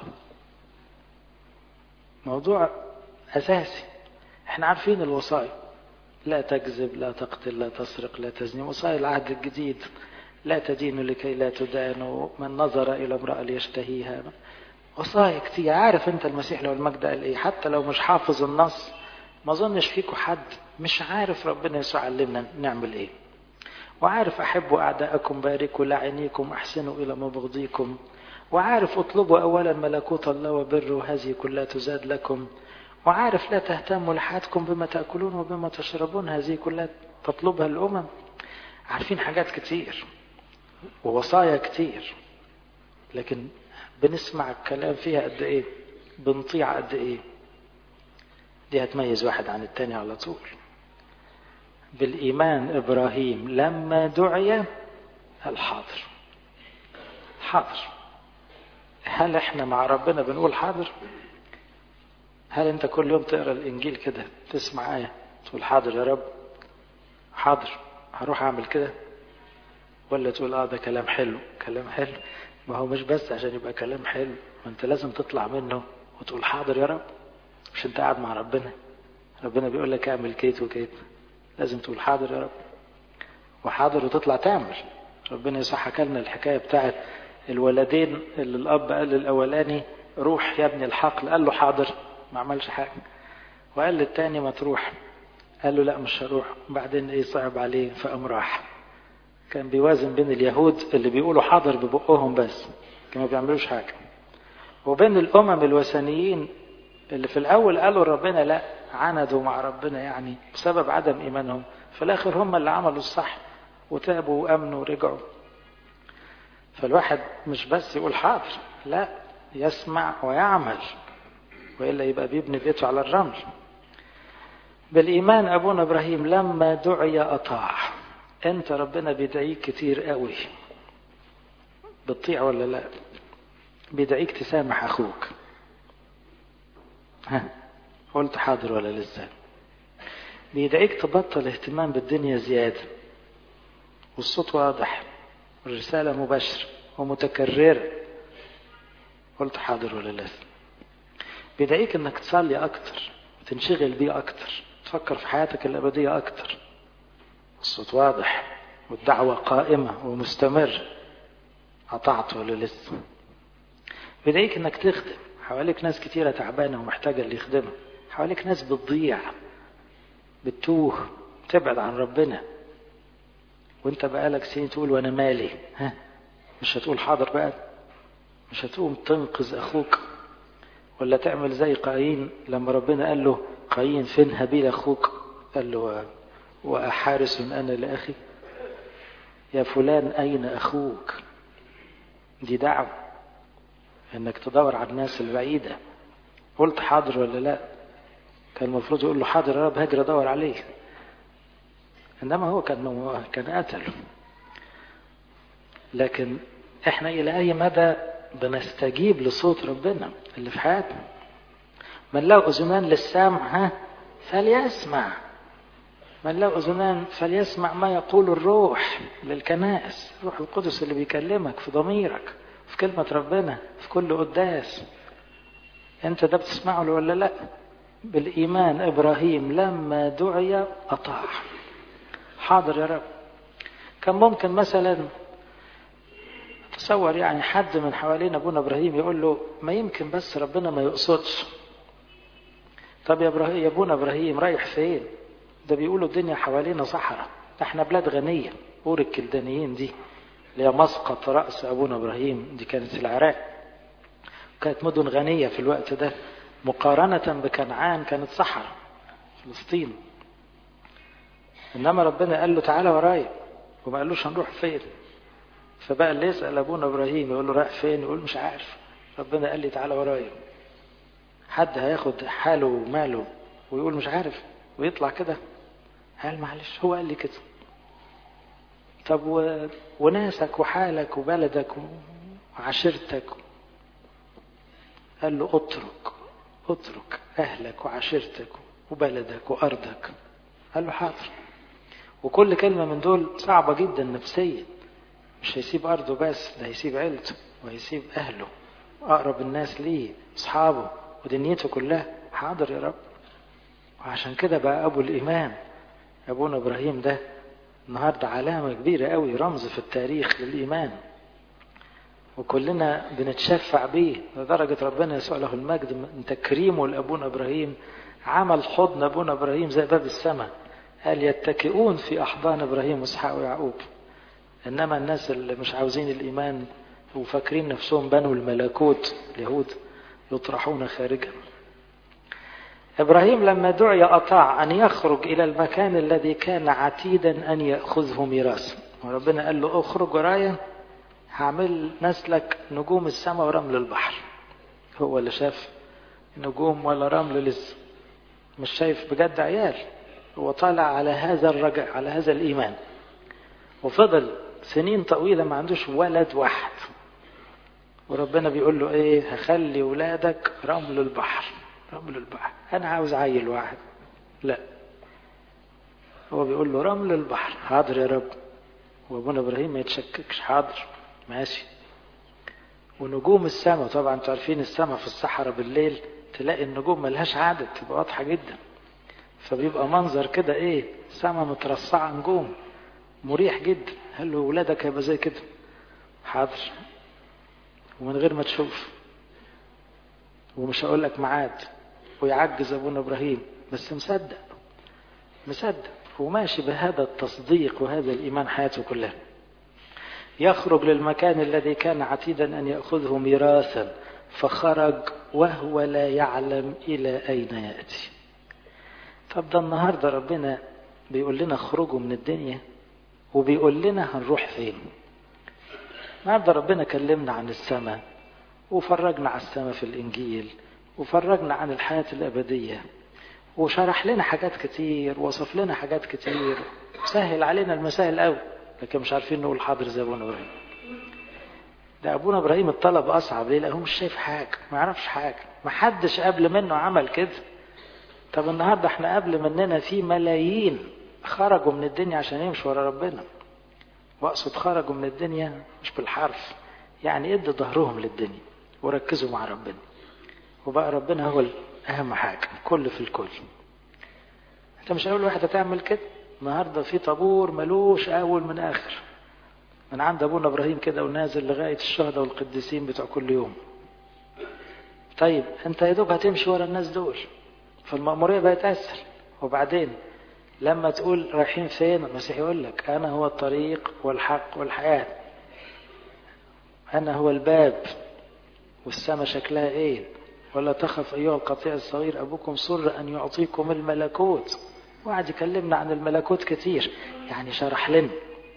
موضوع أساسي. احنا عارفين الوصايا، لا تكذب، لا تقتل، لا تسرق، لا تزني، وصايا العهد الجديد، لا تدين لكي لا تدان، من نظر إلى امرأة ليشتهيها. وصايا كتير. عارف انت المسيح لو المجد قال ايه؟ حتى لو مش حافظ النص، ما ظنش فيكم حد مش عارف ربنا يسوع علمنا نعمل ايه. وعارف أحبوا أعداءكم، باركوا لعينيكم، أحسنوا إلى مبغضيكم، وعارف اطلبوا أولا ملكوت الله وبره، هذه كلها تزاد لكم، وعارف لا تهتموا لحياتكم بما تأكلون وبما تشربون، هذه كلها تطلبها الأمم. عارفين حاجات كتير ووصايا كتير، لكن بنسمع الكلام فيها قد إيه؟ بنطيع قد إيه؟ دي هتميز واحد عن التاني على طول. بالإيمان إبراهيم لما دعي الحاضر. حاضر. هل احنا مع ربنا بنقول حاضر؟ هل انت كل يوم تقرأ الإنجيل كده تسمع آية تقول حاضر يا رب، حاضر هروح أعمل كده؟ ولا تقول آه ده كلام حلو، كلام حلو؟ ما هو مش بس عشان يبقى كلام حلو، ما انت لازم تطلع منه وتقول حاضر يا رب. مش انت قاعد مع ربنا، ربنا بيقول لك اعمل كيت وكيت، لازم تقول حاضر يا رب، وحاضر وتطلع تعمل. ربنا يسوع حكى لنا الحكايه بتاعت الولدين اللي الاب قال للاولاني روح يا ابني الحقل، قال له حاضر، ما عملش حاجه. وقال للتاني ما تروح، قال له لا مش هروح. بعدين ايه صعب عليه فقام راح. كان بيوازن بين اليهود اللي بيقولوا حاضر ببقهم بس كانوا ما بيعملوش حاجة، وبين الأمم الوثنيين اللي في الأول قالوا ربنا لا، عاندوا مع ربنا يعني بسبب عدم إيمانهم، في الآخر هم اللي عملوا الصح وتابوا وأمنوا ورجعوا. فالواحد مش بس يقول حاضر، لا يسمع ويعمل، وإلا يبقى بيبني بيته على الرمل. بالإيمان أبونا إبراهيم لما دعي أطاع. أنت ربنا بيدعيك كتير قوي، بتطيع ولا لا؟ بيدعيك تسامح أخوك، ها قلت حاضر ولا لسه؟ بيدعيك تبطل اهتمام بالدنيا زيادة، والصوت واضح والرسالة مباشرة ومتكررة، قلت حاضر ولا لسه؟ بيدعيك انك تصلي اكتر وتنشغل بيه اكتر، تفكر في حياتك الابدية اكتر، الصوت واضح والدعوة قائمة ومستمر، قطعت ولا لسه؟ بيدعيك انك تخدم، حواليك ناس كتيرة تعبانة ومحتاجة اللي يخدمها، حواليك ناس بتضيع بتوه تبعد عن ربنا، وانت بقالك سنين تقول وانا مالي، ها مش هتقول حاضر بقى؟ مش هتقوم تنقذ اخوك؟ ولا تعمل زي قايين لما ربنا قال له قايين فين هابيل اخوك؟ قال له واحارس انا لاخي؟ يا فلان اين اخوك؟ دي دعوة انك تدور على الناس البعيدة. قلت حاضر ولا لا؟ كان المفروض يقول له حاضر يا رب هاجر ادور عليه، انما هو كان كان قتله. لكن احنا الى اي مدى بنستجيب لصوت ربنا اللي في حياتنا؟ من له اذنان للسمع ها فليسمع، من له اذنان فليسمع ما يقول الروح للكنائس. الروح القدس اللي بيكلمك في ضميرك في كلمة ربنا في كل قداس، انت ده بتسمعه له ولا لا؟ بالإيمان إبراهيم لما دعي أطاع. حاضر يا رب. كان ممكن مثلا تصور يعني حد من حوالين أبونا إبراهيم يقول له ما يمكن بس ربنا ما يقصدش. طب يا إبراهيم يا أبونا إبراهيم رايح فين؟ ده بيقولوا الدنيا حوالينا صحراء، احنا بلاد غنية. أور الكلدانيين دي اللي هي مسقط رأس أبونا إبراهيم دي كانت العراق، كانت مدن غنية في الوقت ده مقارنة بكنعان كانت صحراء فلسطين. إنما ربنا قال له تعالى ورايا وما قالوش هنروح فين. فبقى اللي يسأل أبونا إبراهيم يقول له رايح فين؟ يقول مش عارف، ربنا قال لي تعالى ورايا. حد هياخد حاله وماله ويقول مش عارف ويطلع كده؟ قال معلش هو قال لي كده. طب و... وناسك وحالك وبلدك وعشيرتك؟ قال له اترك اترك أهلك وعشيرتك وبلدك وأرضك. قال له حاضر. وكل كلمة من دول صعبة جدا نفسيا، مش هيسيب أرضه بس، ده هيسيب عيلته وهيسيب أهله أقرب الناس ليه أصحابه ودنيته كلها. حاضر يا رب. وعشان كده بقى أبو الإيمان أبونا إبراهيم ده النهاردة علامة كبيرة قوي، رمز في التاريخ للإيمان، وكلنا بنتشفع بيه لدرجة ربنا يسوع له المجد من تكريمه لأبونا إبراهيم عمل حضن أبونا إبراهيم زي باب السماء، قال يتكئون في أحضان إبراهيم وإسحاق ويعقوب. إنما الناس اللي مش عاوزين الإيمان وفاكرين نفسهم بنوا الملكوت اليهود يطرحون خارجا. إبراهيم لما دعي أطاع أن يخرج إلى المكان الذي كان عتيدا أن يأخذه ميراثا، وربنا قال له اخرج ورايا هعمل نسلك نجوم السماء ورمل البحر. هو اللي شاف نجوم ولا رمل لسه، مش شايف بجد عيال، هو طالع على هذا الرجاء على هذا الإيمان. وفضل سنين طويلة ما عندوش ولد واحد، وربنا بيقول له ايه هخلي ولادك رمل البحر. رمل البحر انا عاوز عيل واحد، لا هو بيقول له رمل البحر. حاضر يا رب. وابونا ابراهيم ما يتشككش، حاضر ماشي. ونجوم السماء طبعا انتوا عارفين السماء في الصحراء بالليل تلاقي النجوم ملهاش عدد، تبقى واضحة جدا، فبيبقى منظر كده ايه سماء مترصعة نجوم مريح جدا. قال له ولادك هيبقى زي كده. حاضر. ومن غير ما تشوف، ومش هقول لك معاد، ويعجز أبونا إبراهيم، بس مصدق مصدق وماشي بهذا التصديق وهذا الإيمان حياته كلها. يخرج للمكان الذي كان عتيدا أن يأخذه ميراثا، فخرج وهو لا يعلم إلى أين يأتي. طب ده النهاردة ربنا بيقول لنا خرجوا من الدنيا، وبيقول لنا هنروح فين. النهاردة ربنا كلمنا عن السماء، وفرجنا على السماء في الإنجيل، وفرجنا عن الحياة الأبدية، وشرح لنا حاجات كتير، وصف لنا حاجات كتير، سهل علينا المسائل قوي، لكن مش عارفين نقول حاضر زي أبونا إبراهيم. ده أبونا إبراهيم الطلب أصعب ليه؟ لأنه مش شايف حاجة، ما يعرفش حاجة، ما حدش قبل منه عمل كده. طب النهاردة احنا قبل مننا في ملايين خرجوا من الدنيا عشان يمشوا ورا ربنا. وأقصد خرجوا من الدنيا مش بالحرف، يعني ادوا ظهرهم للدنيا وركزوا مع ربنا، وبقى ربنا هو أهم حاجة، كل في الكل. انت مش أول واحدة تعمل كده. النهاردة في طابور ملوش أول من آخر، من عند أبونا إبراهيم كده ونازل لغاية الشهداء والقديسين بتوع كل يوم. طيب انت يا دوب هتمشي ورا الناس دول، فالمأمورية بقت أسهل. وبعدين لما تقول رايحين فين، المسيح يقول لك أنا هو الطريق والحق والحياة، أنا هو الباب، والسماء شكلها إيه، ولا تخف أيها القطيع الصغير أبوكم سر أن يعطيكم الملكوت. وقعد يكلمنا عن الملكوت كتير، يعني شرح لنا،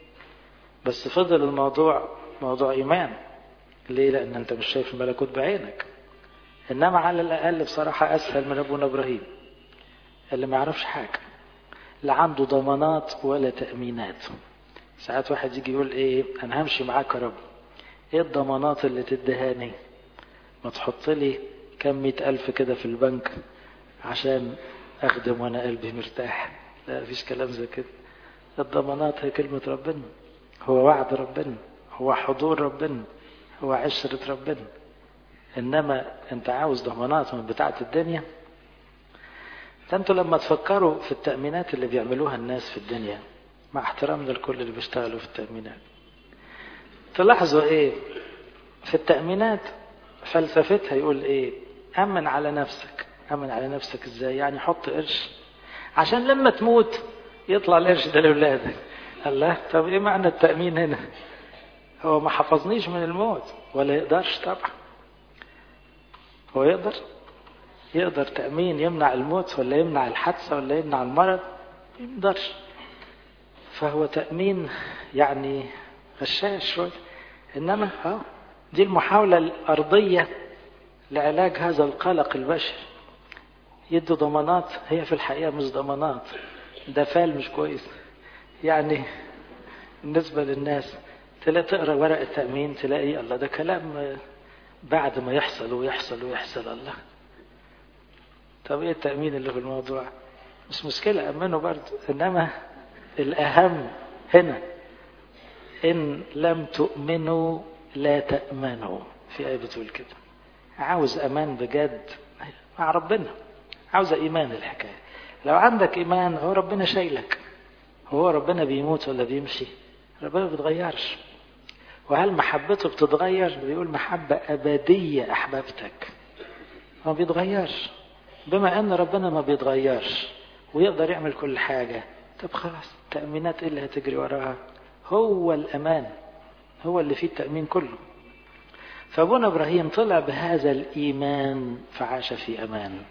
بس فضل الموضوع موضوع إيمان. ليه؟ لأن أنت مش شايف الملكوت بعينك. إنما على الأقل بصراحة أسهل من أبونا إبراهيم اللي ما يعرفش حاجة، لا عنده ضمانات ولا تأمينات. ساعات واحد يجي يقول إيه، أنا همشي معاك يا رب، إيه الضمانات اللي تدهاني؟ ما تحط لي كم مئة ألف كده في البنك عشان أخدم وأنا قلبي مرتاح. لا، فيش كلام زي كده. الضمانات هي كلمة ربنا، هو وعد ربنا، هو حضور ربنا، هو عشرة ربنا. إنما أنت عاوز ضمانات من بتاعة الدنيا؟ أنتوا لما تفكروا في التأمينات اللي بيعملوها الناس في الدنيا، مع احترامنا لكل اللي بيشتغلوا في التأمينات، تلاحظوا إيه في التأمينات؟ فلسفتها يقول إيه؟ أمن على نفسك. أمن على نفسك إزاي؟ يعني حط قرش عشان لما تموت يطلع القرش ده لأولادك. الله، طب إيه معنى التأمين هنا؟ هو ما حفظنيش من الموت، ولا يقدرش طبعا. هو يقدر يقدر تأمين يمنع الموت، ولا يمنع الحادثة، ولا يمنع المرض؟ ما يقدرش. فهو تأمين يعني غشاش شوية. إنما اه دي المحاولة الأرضية لعلاج هذا القلق البشري. يدوا ضمانات، هي في الحقيقة مش ضمانات، ده فال مش كويس. يعني بالنسبة للناس تلاقي تقرأ ورق التأمين تلاقي الله ده كلام بعد ما يحصل ويحصل ويحصل. الله، طب ايه التأمين اللي في الموضوع؟ مش مشكلة أمنه برضه، إنما الأهم هنا إن لم تؤمنوا لا تأمنوا. في آية بتقول كده. عاوز أمان بجد مع ربنا، عاوز إيمان. الحكاية لو عندك إيمان هو ربنا شايلك. هو ربنا بيموت ولا بيمشي؟ ربنا ما بيتغيرش. وهل محبته بتتغير؟ بيقول محبة أبدية أحببتك، ما بيتغيرش. بما أن ربنا ما بيتغيرش ويقدر يعمل كل حاجة، طب خلاص التأمينات اللي هتجري وراها هو الأمان، هو اللي فيه التأمين كله. فابونا إبراهيم طلع بهذا الإيمان فعاش في أمان،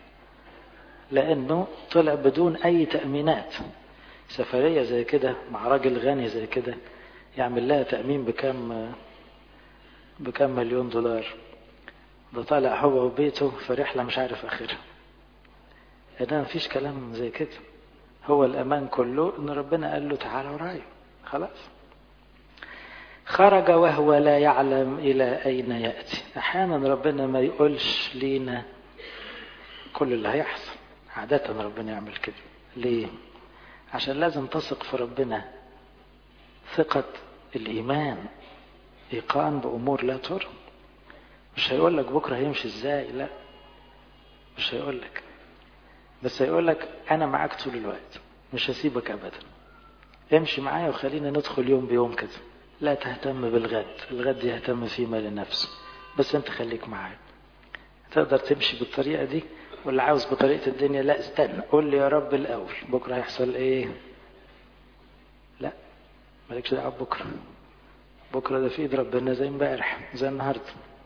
لأنه طلع بدون أي تأمينات. سفرية زي كده مع راجل غني زي كده يعمل لها تأمين بكم بكم مليون دولار، ده طالع هو وبيته في رحلة مش عارف آخرها. إنما مفيش كلام زي كده. هو الأمان كله إن ربنا قال له تعالى ورايا، خلاص. خرج وهو لا يعلم إلى أين يأتي. أحيانا ربنا ما يقولش لينا كل اللي هيحصل، عادة ربنا يعمل كده. ليه؟ عشان لازم تثق في ربنا ثقة الإيمان، إيقان بأمور لا ترى. مش هيقول لك بكرة هيمشي إزاي، لا مش هيقول لك، بس هيقول لك أنا معاك طول الوقت، مش هسيبك أبدا، امشي معايا وخلينا ندخل يوم بيوم كده. لا تهتم بالغد، الغد يهتم فيما لنفسه، بس انت خليك معايا. تقدر تمشي بالطريقة دي واللي عاوز بطريقة الدنيا لا استنى قول لي يا رب الأول بكرة هيحصل ايه. لا مالكش دعوة بكرة، بكرة ده في ايد ربنا زي امبارح زي النهاردة.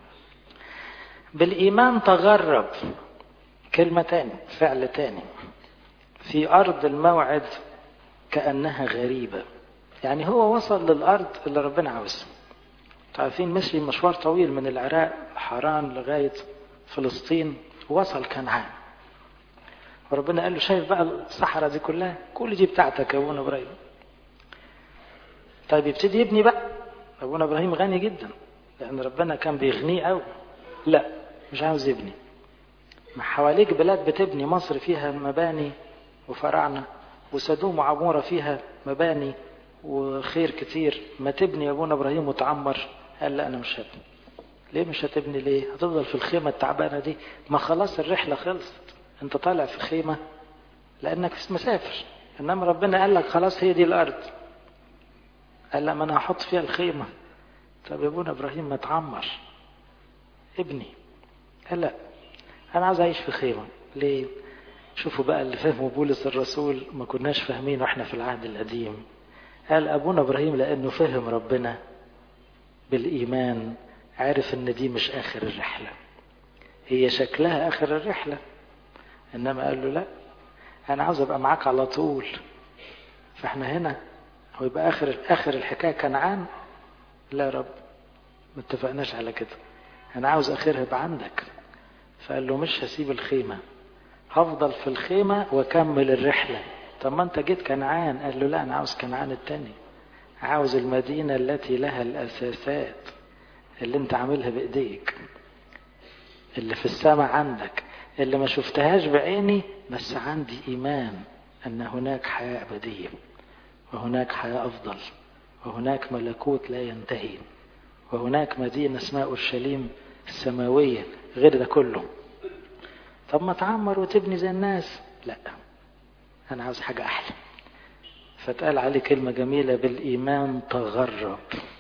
بالإيمان تغرب، كلمة تاني فعل تاني، في أرض الموعد كأنها غريبة. يعني هو وصل للأرض اللي ربنا عاوزها. عارفين مشي مشوار طويل من العراق حران لغاية فلسطين ووصل كنعان، وربنا قال له شايف بقى الصحراء دي كلها كل دي بتاعتك يا ابونا ابراهيم. طيب يبتدي يبني بقى. ابونا ابراهيم غني جدا لان ربنا كان بيغنيه قوي. لا مش عاوز يبني. ما حواليك بلاد بتبني، مصر فيها مباني وفراعنة، وسدوم وعمورة فيها مباني وخير كتير، ما تبني يا ابونا ابراهيم وتعمر. قال لا انا مش هبني. ليه مش هتبني؟ ليه هتفضل في الخيمة التعبانة دي؟ ما خلاص الرحلة خلصت، انت طالع في خيمة لانك مسافر، انما ربنا قال لك خلاص هي دي الارض. قال لا ما انا هحط فيها الخيمة. طب يا ابونا ابراهيم ما تعمر ابني. قال لا انا عاوز اعيش في خيمة. ليه؟ شوفوا بقى اللي فهموا بولس الرسول ما كناش فاهمين واحنا في العهد القديم. قال ابونا ابراهيم لانه فهم ربنا بالايمان عارف ان دي مش اخر الرحلة، هي شكلها اخر الرحلة، انما قال له لا انا عاوز ابقى معاك على طول. فاحنا هنا هو يبقى اخر اخر الحكاية كنعان؟ لا يا رب ما اتفقناش على كده، انا عاوز اخرها يبقى عندك. فقال له مش هسيب الخيمة، هفضل في الخيمة واكمل الرحلة. طب ما انت جيت كنعان. قال له لا انا عاوز كنعان التاني، عاوز المدينة التي لها الاساسات اللي انت عاملها بايديك، اللي في السماء عندك، اللي ما شفتهاش بعيني بس عندي ايمان ان هناك حياة ابدية وهناك حياة افضل وهناك ملكوت لا ينتهي وهناك مدينة اسمها اورشليم السماوية غير ده كله. طب ما تعمر وتبني زي الناس؟ لا انا عاوز حاجة احلى. فتقال عليه كلمة جميلة بالايمان تغرب.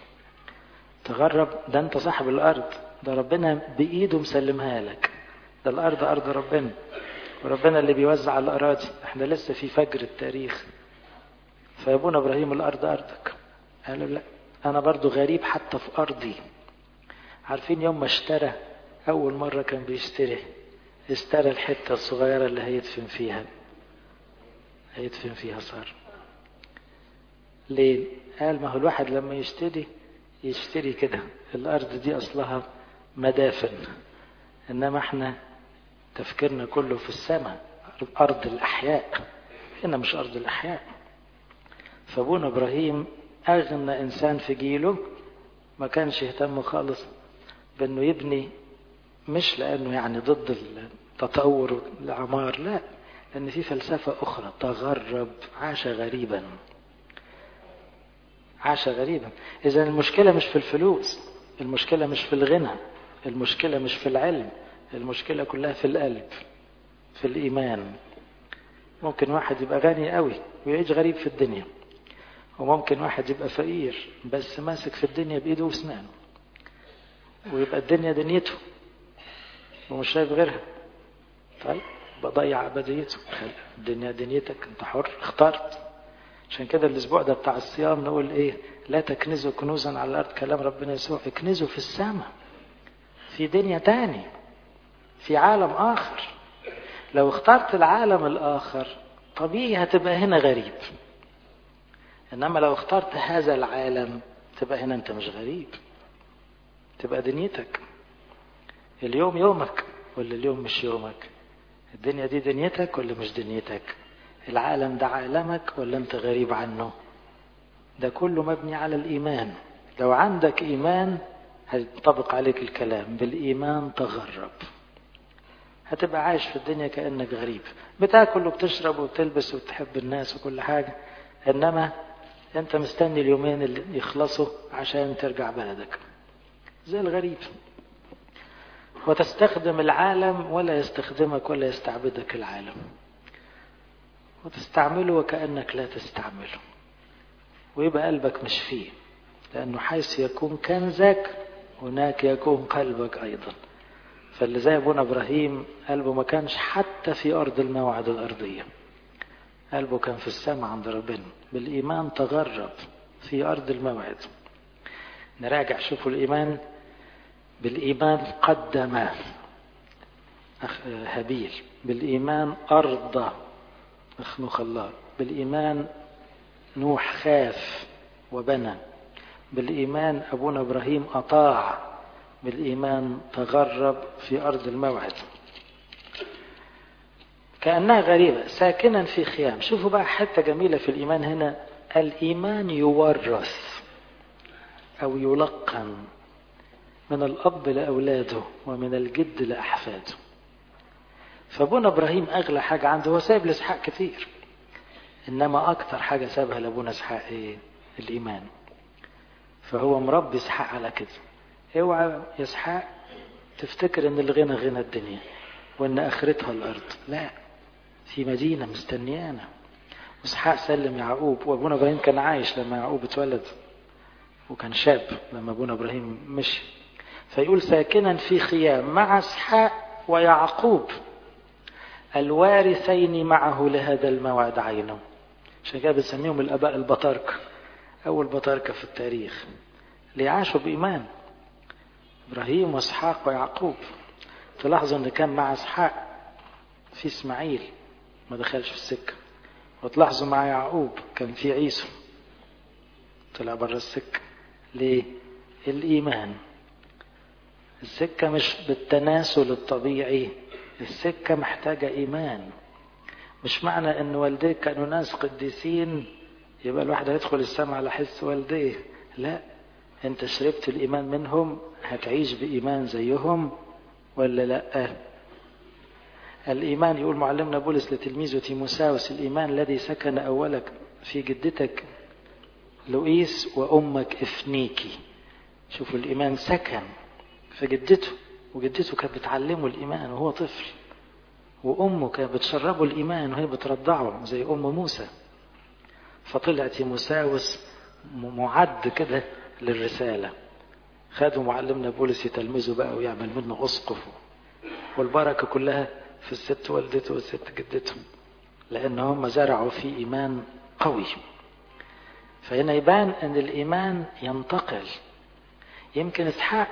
تغرب ده انت صاحب الارض، ده ربنا بايده مسلمها لك، ده الارض ارض ربنا وربنا اللي بيوزع الاراضي. احنا لسه في فجر التاريخ. فيابونا ابراهيم الارض ارضك. قالوا لا انا برضو غريب حتى في ارضي. عارفين يوم ما اشترى اول مرة كان بيشتري، اشترى الحتة الصغيرة اللي هيدفن فيها، هيدفن فيها صار. ليه؟ قال ما هو الواحد لما يشتري يشتري كده، الارض دي اصلها مدافن، انما احنا تفكيرنا كله في السماء، ارض الاحياء، هنا مش ارض الاحياء. فابونا ابراهيم اغنى انسان في جيله ما كانش يهتم خالص بانه يبني، مش لانه يعني ضد التطور والعمار، لا لان في فلسفة اخرى. تغرب، عاش غريبا، عاش غريبا. اذا المشكلة مش في الفلوس، المشكلة مش في الغنى، المشكلة مش في العلم، المشكلة كلها في القلب، في الإيمان. ممكن واحد يبقى غني قوي ويعيش غريب في الدنيا، وممكن واحد يبقى فقير بس ماسك في الدنيا بإيده واسنانه، ويبقى الدنيا دنيته ومش شايف غيرها. طيب بضيع أبديته. الدنيا دنيتك، انت حر، اخترت. عشان كده الأسبوع ده بتاع الصيام نقول ايه؟ لا تكنزوا كنوزا على الأرض، كلام ربنا يسوع. اكنزوا في السماء، في دنيا تاني، في عالم آخر. لو اخترت العالم الآخر طبيعي هتبقى هنا غريب، إنما لو اخترت هذا العالم تبقى هنا أنت مش غريب، تبقى دنيتك. اليوم يومك ولا اليوم مش يومك؟ الدنيا دي دنيتك ولا مش دنيتك؟ العالم ده عالمك ولا أنت غريب عنه؟ ده كله مبني على الإيمان. لو عندك إيمان هيطبق عليك الكلام بالإيمان تغرب. هتبقى عايش في الدنيا كأنك غريب، بتاكل وبتشرب وبتلبس وتحب الناس وكل حاجة، إنما أنت مستني اليومين اللي يخلصوا عشان ترجع بلدك زي الغريب. وتستخدم العالم ولا يستخدمك ولا يستعبدك العالم، وتستعمله وكأنك لا تستعمله، ويبقى قلبك مش فيه، لأنه حيث يكون كنزك هناك يكون قلبك أيضا. فاللي زي ابونا ابراهيم قلبه ما كانش حتى في ارض الموعد الارضية، قلبه كان في السماء عند ربنا. بالايمان تغرب في ارض الموعد. نراجع شوفوا الايمان. بالايمان قدم هابيل، بالايمان ارضى اخنوخ الله، بالايمان نوح خاف وبنى، بالايمان ابونا ابراهيم اطاع، بالايمان تغرب في ارض الموعد. كأنها غريبة ساكنا في خيام. شوفوا بقى حتة جميلة في الإيمان هنا، الإيمان يورث أو يلقن من الأب لأولاده ومن الجد لأحفاده. فابونا إبراهيم أغلى حاجة عنده هو سايب لإسحاق كتير، إنما أكتر حاجة سابها لأبونا إسحاق إيه؟ الإيمان. فهو مربي إسحاق على كده. اوعى يا إسحاق تفتكر إن الغنى غنى الدنيا وإن آخرتها الأرض، لا، في مدينة مستنيانا. إسحاق سلم يعقوب، وابونا إبراهيم كان عايش لما يعقوب اتولد وكان شاب لما ابونا إبراهيم مشي. فيقول ساكنا في خيام مع إسحاق ويعقوب الوارثين معه لهذا الموعد عينه. عشان كده بنسميهم الآباء البطاركة، أول بطاركة في التاريخ اللي عاشوا بإيمان، إبراهيم وإسحاق ويعقوب. تلاحظوا أن كان مع إسحاق في إسماعيل ما دخلش في السكة، وتلاحظوا مع يعقوب كان في عيسو طلع بره السكة. ليه؟ الإيمان. السكة مش بالتناسل الطبيعي، السكة محتاجة إيمان. مش معنى أن والديك كانوا ناس قديسين يبقى الواحد هيدخل السماء على حس والديه، لا، أنت شربت الإيمان منهم، هتعيش بإيمان زيهم ولا لا؟ الإيمان يقول معلمنا بولس لتلميذه تيموساوس، الإيمان الذي سكن أولك في جدتك لوئيس وأمك إفنيكي. شوفوا الإيمان سكن في جدته، وجدته كانت بتعلمه الإيمان وهو طفل، وأمه كانت بتشربه الإيمان وهي بترضعه زي أم موسى. فطلع تيموساوس معد كده للرسالة. خدوا معلمنا بولس يتلمذه بقى ويعمل منه أسقف، والبركة كلها في الست والدته والست جدته، لأن هم زرعوا في إيمان قوي. فهنا يبان أن الإيمان ينتقل. يمكن إسحاق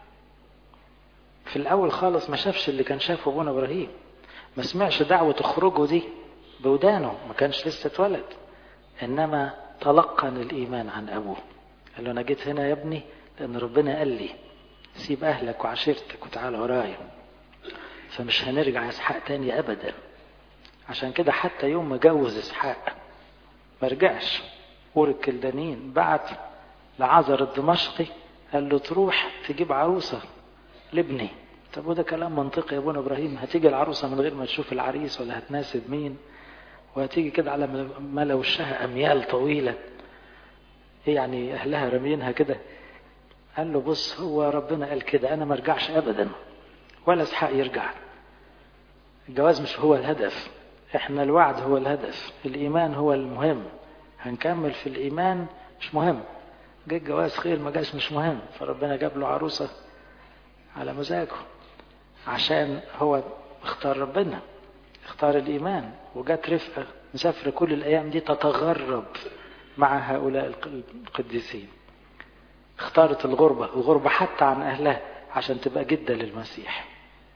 في الأول خالص ما شافش اللي كان شافه أبونا إبراهيم، ما سمعش دعوة اخرجوا دي بودانه، ما كانش لسه اتولد، إنما تلقن الإيمان عن أبوه. قال له أنا جيت هنا يا ابني لأن ربنا قال لي سيب أهلك وعشيرتك وتعال ورايا. فمش هنرجع إسحاق تاني أبدا. عشان كده حتى يوم ما جوز إسحاق ما رجعش أور الكلدانيين، بعت لعازر الدمشقي قال له تروح تجيب عروسة لابني. طب وده كلام منطقي يا ابونا إبراهيم؟ هتيجي العروسة من غير ما تشوف العريس ولا هتناسب مين؟ وهتيجي كده على ما لو وشها أميال طويلة، ايه يعني أهلها رمينها كده؟ قال له بص، هو ربنا قال كده، أنا ما ارجعش أبدا ولا إسحاق يرجع. الجواز مش هو الهدف، احنا الوعد هو الهدف، الإيمان هو المهم. هنكمل في الإيمان مش مهم، جاء الجواز خير ما جاش مش مهم. فربنا جاب له عروسة على مزاجه عشان هو اختار ربنا، اختار الإيمان. وجات رفقة مسافرة كل الأيام دي تتغرب مع هؤلاء القديسين، اختارت الغربة، الغربة حتى عن أهلها عشان تبقى جدة للمسيح.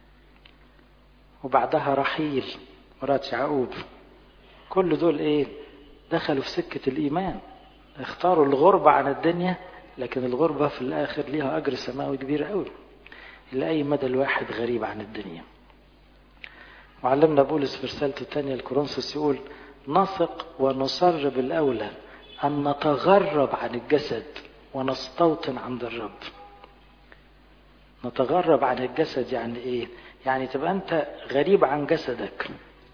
وبعدها رحيل مرات يعقوب، كل دول ايه؟ دخلوا في سكة الإيمان، اختاروا الغربة عن الدنيا، لكن الغربة في الآخر ليها أجر سماوي كبير قوي. لأي مدى الواحد غريب عن الدنيا. وعلمنا بولس في رسالته الثانية لكورنثوس يقول نثق ونصر بالأولى أن نتغرب عن الجسد ونستوطن عند الرب. نتغرب عن الجسد يعني ايه؟ يعني تبقى انت غريب عن جسدك.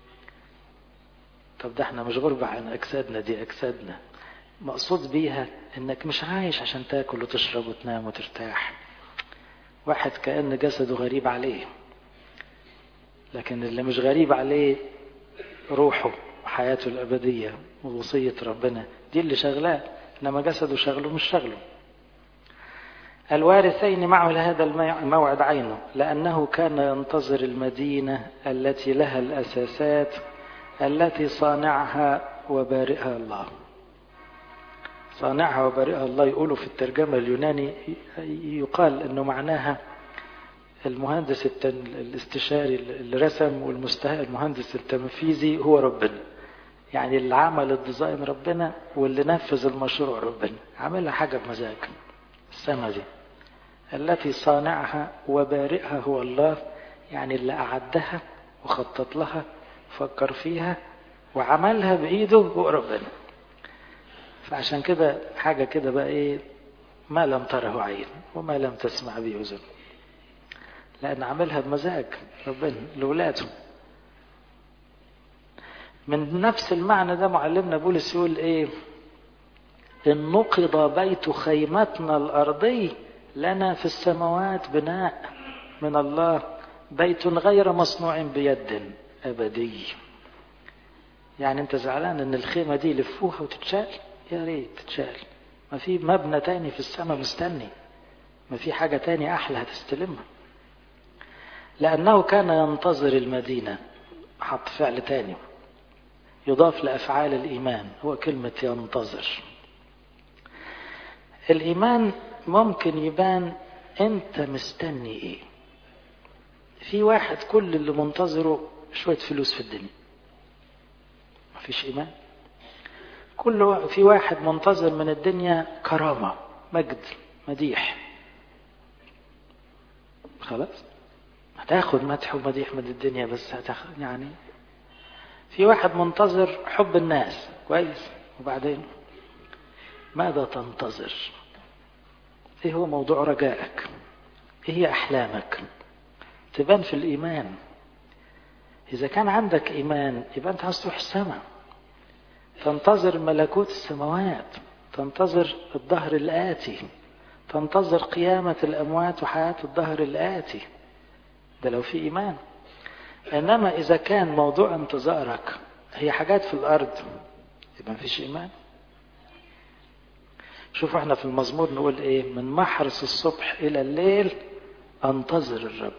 طب ده احنا مش غربة عن اجسادنا، دي اجسادنا. مقصود بيها انك مش عايش عشان تاكل وتشرب وتنام وترتاح. واحد كأن جسده غريب عليه، لكن اللي مش غريب عليه روحه وحياته الأبدية ووصية ربنا، دي اللي شغلاه، انما جسده شغله مش شغله. الوارثين معه لهذا الموعد عينه، لأنه كان ينتظر المدينة التي لها الأساسات التي صانعها وبارئها الله. صانعها وبارئها الله يقولوا في الترجمة اليوناني، يقال أنه معناها المهندس الاستشاري اللي رسم والمهندس التنفيذي هو ربنا، يعني اللي عمل الديزاين ربنا واللي نفذ المشروع ربنا، عملها حاجة بمزاج. السما دي التي صانعها وبارئها هو الله، يعني اللي أعدها وخطط لها فكر فيها وعملها بإيده هو ربنا. فعشان كده حاجة كده بقى إيه، ما لم تره عين وما لم تسمع به أذن، لأن عملها بمزاج ربنا لولاده. من نفس المعنى ده معلمنا بولس يقول إيه، إن نقض بيت خيمتنا الأرضي لنا في السماوات بناء من الله، بيت غير مصنوع بيد أبدي. يعني أنت زعلان إن الخيمة دي لفوها وتتشال؟ يا ريت تتشال، ما في مبنى تاني في السماء مستني، ما في حاجة تاني أحلى هتستلمها. لأنه كان ينتظر المدينة، حط فعل تاني يضاف لأفعال الإيمان، هو كلمة ينتظر. الإيمان ممكن يبان أنت مستني إيه. في واحد كل اللي منتظره شوية فلوس في الدنيا، مفيش إيمان. كل في واحد منتظر من الدنيا كرامة، مجد، مديح، خلاص هتاخد مدح ومديح من الدنيا، بس هتاخد يعني. في واحد منتظر حب الناس، كويس، وبعدين ماذا تنتظر؟ ايه هو موضوع رجائك؟ ايه هي احلامك؟ تبان في الايمان. اذا كان عندك ايمان يبقى انت عايز تروح السماء، تنتظر ملكوت السماوات، تنتظر الظهر الآتي، تنتظر قيامة الأموات وحياة الظهر الآتي. ده لو في إيمان. إنما إذا كان موضوع انتظارك هي حاجات في الأرض يبقى مفيش إيمان. شوفوا احنا في المزمور نقول إيه، من محرس الصبح إلى الليل أنتظر الرب.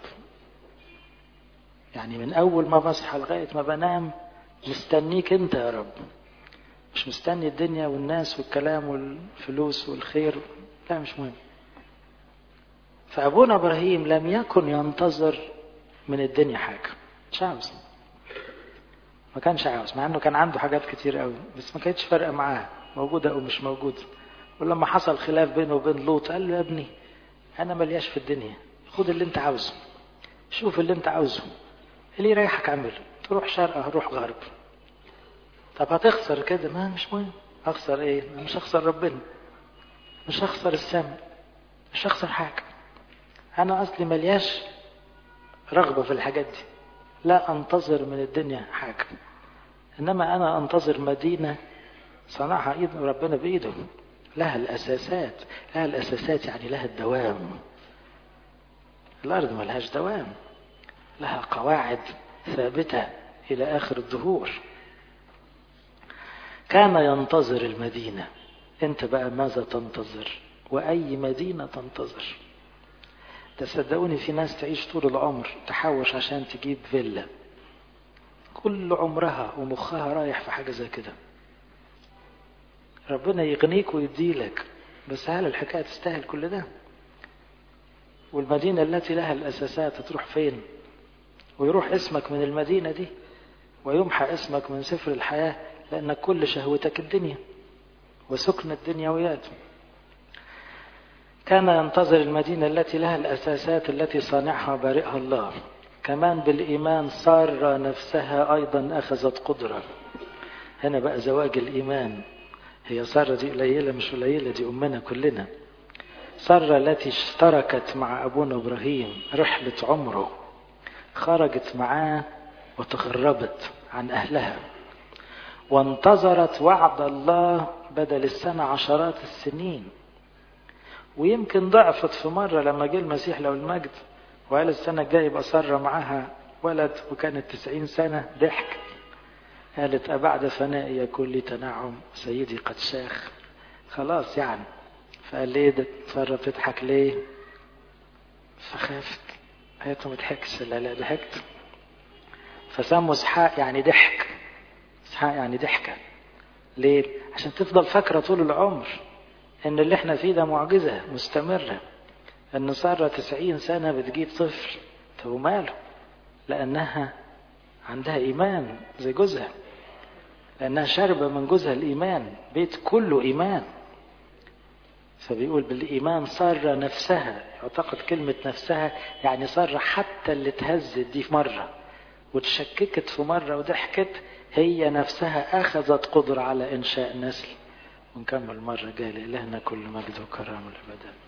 يعني من أول ما بصحى لغاية ما بنام مستنيك أنت يا رب، مش مستني الدنيا والناس والكلام والفلوس والخير، لا مش مهم. فأبونا إبراهيم لم يكن ينتظر من الدنيا حاجة، مش عاوز، ما كانش عاوز، مع أنه كان عنده حاجات كتير قوي بس ما كانتش فارقة معاه موجودة أو مش موجودة. ولما حصل خلاف بينه وبين لوط قال له يا ابني أنا ملياش في الدنيا، خد اللي أنت عاوزه، شوف اللي أنت عاوزه، اللي يريحك اعمله، تروح شرق هروح غرب. طب هتخسر كده؟ ما مش مهم، هخسر ايه؟ مش هخسر ربنا، مش هخسر السماء، مش هخسر حاجة. انا اصلي ملياش رغبة في الحاجات دي، لا انتظر من الدنيا حاجة، انما انا انتظر مدينة صنعها ايد ربنا بايده، لها الاساسات. لها الاساسات يعني لها الدوام. الارض ما لهاش دوام، لها قواعد ثابتة الى اخر الدهور. كان ينتظر المدينة. انت بقى ماذا تنتظر؟ واي مدينة تنتظر؟ تصدقوني في ناس تعيش طول العمر تحوش عشان تجيب فيلا، كل عمرها ومخها رايح في حاجة زي كده. ربنا يغنيك ويديلك، بس هل الحكاية تستاهل كل ده؟ والمدينة التي لها الأساسات تروح فين؟ ويروح اسمك من المدينة دي ويمحى اسمك من سفر الحياة، لأنك كل شهوتك الدنيا وسكن الدنيا وياته. كان ينتظر المدينة التي لها الأساسات التي صانعها بارئها الله. كمان بالإيمان سارة نفسها أيضا أخذت قدرة. هنا بقى زواج الإيمان. هي سارة دي قليلة مش قليلة، دي أمنا كلنا. سارة التي اشتركت مع أبونا إبراهيم رحلة عمره، خرجت معاه وتغربت عن أهلها وانتظرت وعد الله بدل السنة عشرات السنين، ويمكن ضعفت في مرة لما جه المسيح له المجد وقال السنة الجاية يبقى سارة معاها ولد وكانت تسعين سنة، ضحك قالت أبعد فنائي يكون لي تنعم سيدي قد شاخ. خلاص يعني. فقال ليه ده سارة بتضحك ليه؟ فخافت، قالت له ما تضحكش. لا لا ضحكت. فسموا اسحاق يعني ضحك. اسحاق يعني ضحكة. ليه؟ عشان تفضل فاكرة طول العمر ان اللي احنا فيه ده معجزة مستمرة، ان سارة تسعين سنة بتجيب طفل. طب وماله؟ لانها عندها ايمان زي جوزها، لانها شاربة من جوزها الايمان، بيت كله ايمان. فبيقول بالايمان سارة نفسها، يعتقد كلمة نفسها يعني سارة حتى اللي اتهزت دي في مرة وتشككت في مرة وضحكت، هي نفسها اخذت قدرة على انشاء نسل. ونكمل مرة جاية. لإلهنا كل مجد وكرامة الأبد.